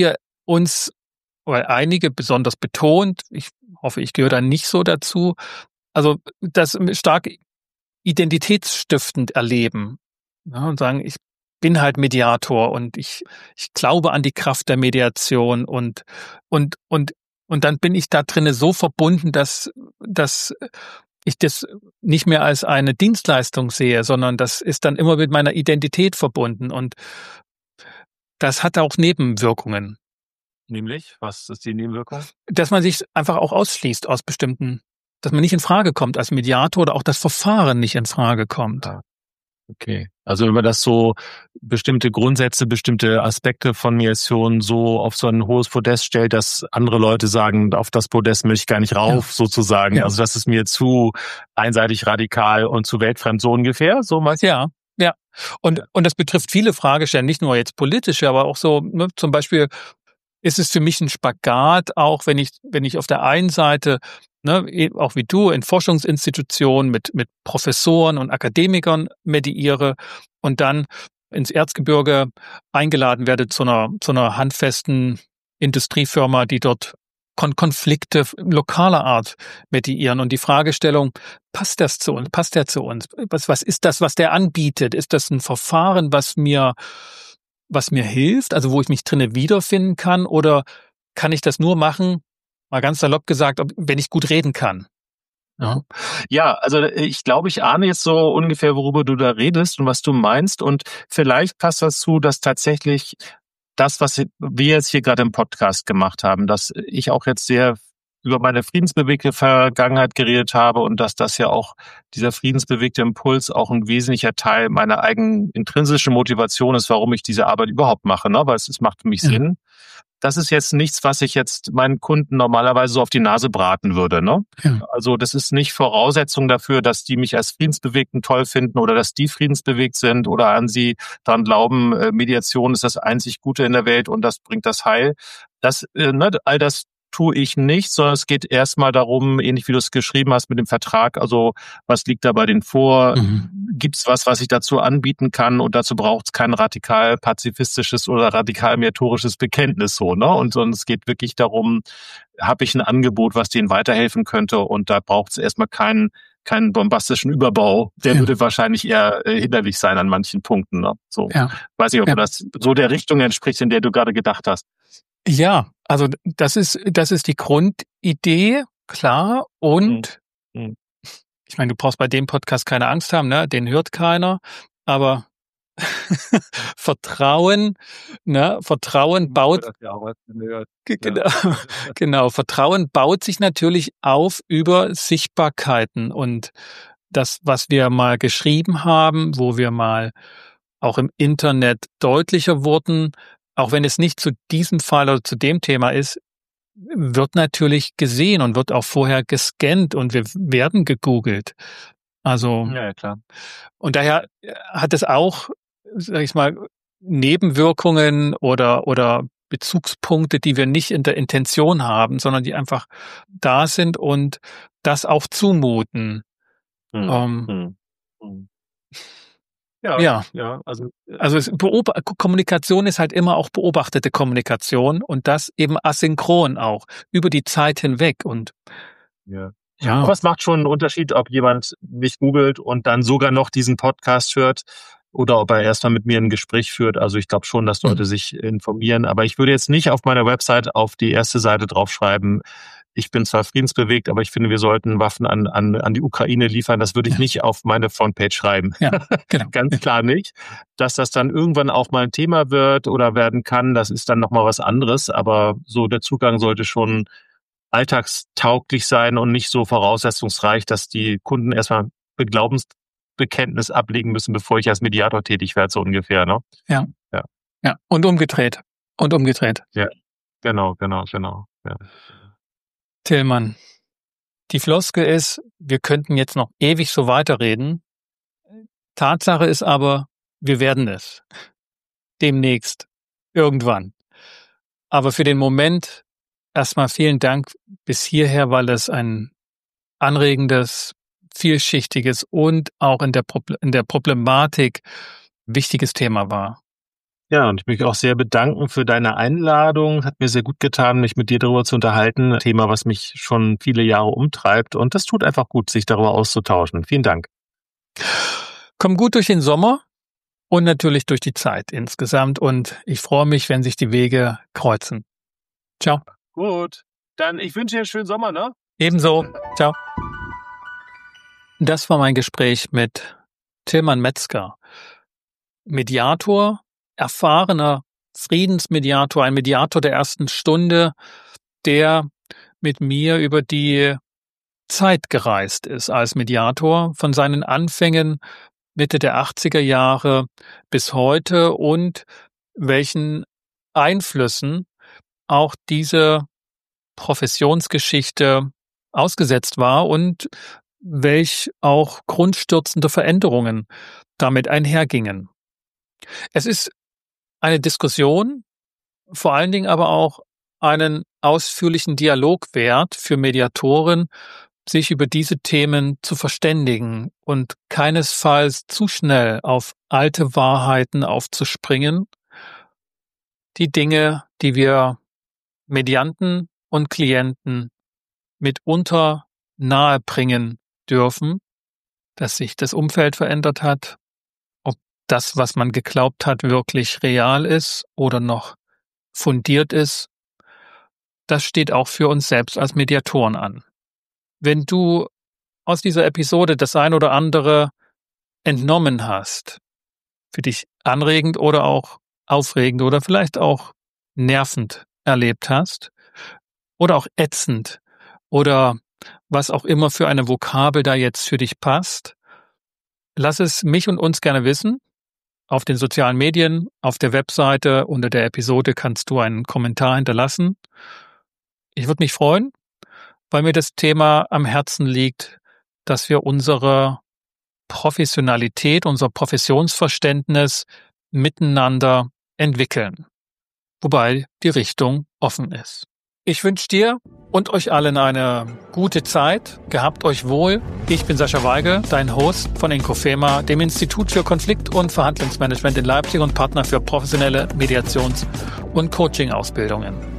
weil einige besonders betont, ich hoffe, ich gehöre da nicht so dazu, also das stark identitätsstiftend erleben, ja, und sagen, ich bin halt Mediator und ich glaube an die Kraft der Mediation und und und dann bin ich da drinne so verbunden, dass ich das nicht mehr als eine Dienstleistung sehe, sondern das ist dann immer mit meiner Identität verbunden und das hat auch Nebenwirkungen, Nämlich, was ist die Nebenwirkung? dass man sich einfach auch ausschließt aus bestimmten, dass man nicht in Frage kommt als Mediator oder auch das Verfahren nicht in Frage kommt. Ah, okay. Also wenn man das so bestimmte Grundsätze, bestimmte Aspekte von Mediation so auf so ein hohes Podest stellt, dass andere Leute sagen, auf das Podest möchte ich gar nicht rauf, sozusagen. Ja. Also das ist mir zu einseitig radikal und zu weltfremd, so ungefähr, so meinst du? Ja. Und das betrifft viele Fragestellungen, nicht nur jetzt politische, aber auch so, ne, zum Beispiel ist es für mich ein Spagat, auch wenn ich auf der einen Seite, ne, auch wie du, in Forschungsinstitutionen mit Professoren und Akademikern mediiere und dann ins Erzgebirge eingeladen werde zu einer handfesten Industriefirma, die dort Konflikte lokaler Art mediieren und die Fragestellung, passt das zu uns? Passt der zu uns? Was ist das, was der anbietet? Ist das ein Verfahren, was mir hilft, also wo ich mich drinne wiederfinden kann, oder kann ich das nur machen, mal ganz salopp gesagt, wenn ich gut reden kann? Ja. Ja, also ich glaube, ich ahne jetzt so ungefähr, worüber du da redest und was du meinst. Und vielleicht passt das zu, dass tatsächlich das, was wir jetzt hier gerade im Podcast gemacht haben, dass ich auch jetzt sehr über meine friedensbewegte Vergangenheit geredet habe und dass das ja auch dieser friedensbewegte Impuls auch ein wesentlicher Teil meiner eigenen intrinsischen Motivation ist, warum ich diese Arbeit überhaupt mache, ne? Weil es macht für mich Sinn. Das ist jetzt nichts, was ich jetzt meinen Kunden normalerweise so auf die Nase braten würde, ne? Ja. Also das ist nicht Voraussetzung dafür, dass die mich als Friedensbewegten toll finden oder dass die friedensbewegt sind oder an sie dran glauben, Mediation ist das einzig Gute in der Welt und das bringt das Heil. All das tue ich nicht, sondern es geht erstmal darum, ähnlich wie du es geschrieben hast mit dem Vertrag, also was liegt da bei denen vor? Gibt's was ich dazu anbieten kann? Und dazu braucht es kein radikal pazifistisches oder radikal mediatorisches Bekenntnis so, ne? Und sondern es geht wirklich darum, habe ich ein Angebot, was denen weiterhelfen könnte, und da braucht es erstmal keinen bombastischen Überbau. Der würde wahrscheinlich eher hinderlich sein an manchen Punkten, ne? So. Ja. Weiß nicht, ob das so der Richtung entspricht, in der du gerade gedacht hast. Ja, also das ist die Grundidee, klar. Und ich meine, du brauchst bei dem Podcast keine Angst haben, ne? Den hört keiner. Aber Vertrauen baut, genau, Vertrauen baut sich natürlich auf über Sichtbarkeiten, und das, was wir mal geschrieben haben, wo wir mal auch im Internet deutlicher wurden, auch wenn es nicht zu diesem Fall oder zu dem Thema ist, wird natürlich gesehen und wird auch vorher gescannt und wir werden gegoogelt. Also, ja, klar. und daher hat es auch, sag ich mal, Nebenwirkungen oder Bezugspunkte, die wir nicht in der Intention haben, sondern die einfach da sind und das auch zumuten. Ja. Also Kommunikation ist halt immer auch beobachtete Kommunikation und das eben asynchron auch, über die Zeit hinweg und ja. Aber es macht schon einen Unterschied, ob jemand mich googelt und dann sogar noch diesen Podcast hört oder ob er erstmal mit mir ein Gespräch führt. Also ich glaube schon, dass Leute sich informieren. Aber ich würde jetzt nicht auf meiner Website auf die erste Seite draufschreiben, ich bin zwar friedensbewegt, aber ich finde, wir sollten Waffen an die Ukraine liefern. Das würde ich nicht auf meine Frontpage schreiben. Ja, genau. Ganz klar nicht. Dass das dann irgendwann auch mal ein Thema wird oder werden kann, das ist dann nochmal was anderes. Aber so der Zugang sollte schon alltagstauglich sein und nicht so voraussetzungsreich, dass die Kunden erstmal Glaubensbekenntnis ablegen müssen, bevor ich als Mediator tätig werde, so ungefähr, ne? Ja. Und umgedreht. Ja, genau. Ja. Tillmann, die Floskel ist, wir könnten jetzt noch ewig so weiterreden. Tatsache ist aber, wir werden es. Demnächst. Irgendwann. Aber für den Moment erstmal vielen Dank bis hierher, weil es ein anregendes, vielschichtiges und auch in der Problematik wichtiges Thema war. Ja, und ich möchte auch sehr bedanken für deine Einladung. Hat mir sehr gut getan, mich mit dir darüber zu unterhalten. Ein Thema, was mich schon viele Jahre umtreibt. Und das tut einfach gut, sich darüber auszutauschen. Vielen Dank. Komm gut durch den Sommer und natürlich durch die Zeit insgesamt. Und ich freue mich, wenn sich die Wege kreuzen. Ciao. Gut. Dann, ich wünsche dir einen schönen Sommer, ne? Ebenso. Ciao. Das war mein Gespräch mit Tilman Metzger. Mediator, erfahrener Friedensmediator, ein Mediator der ersten Stunde, der mit mir über die Zeit gereist ist als Mediator, von seinen Anfängen Mitte der 80er Jahre bis heute und welchen Einflüssen auch diese Professionsgeschichte ausgesetzt war und welch auch grundstürzende Veränderungen damit einhergingen. Es ist eine Diskussion, vor allen Dingen aber auch einen ausführlichen Dialog wert für Mediatoren, sich über diese Themen zu verständigen und keinesfalls zu schnell auf alte Wahrheiten aufzuspringen. Die Dinge, die wir Medianten und Klienten mitunter nahebringen dürfen, dass sich das Umfeld verändert hat, ob das, was man geglaubt hat, wirklich real ist oder noch fundiert ist, das steht auch für uns selbst als Mediatoren an. Wenn du aus dieser Episode das ein oder andere entnommen hast, für dich anregend oder auch aufregend oder vielleicht auch nervend erlebt hast oder auch ätzend oder was auch immer für eine Vokabel da jetzt für dich passt, lass es mich und uns gerne wissen. Auf den sozialen Medien, auf der Webseite, unter der Episode kannst du einen Kommentar hinterlassen. Ich würde mich freuen, weil mir das Thema am Herzen liegt, dass wir unsere Professionalität, unser Professionsverständnis miteinander entwickeln, wobei die Richtung offen ist. Ich wünsche dir und euch allen eine gute Zeit. Gehabt euch wohl. Ich bin Sascha Weigel, dein Host von Inkofema, dem Institut für Konflikt- und Verhandlungsmanagement in Leipzig und Partner für professionelle Mediations- und Coaching-Ausbildungen.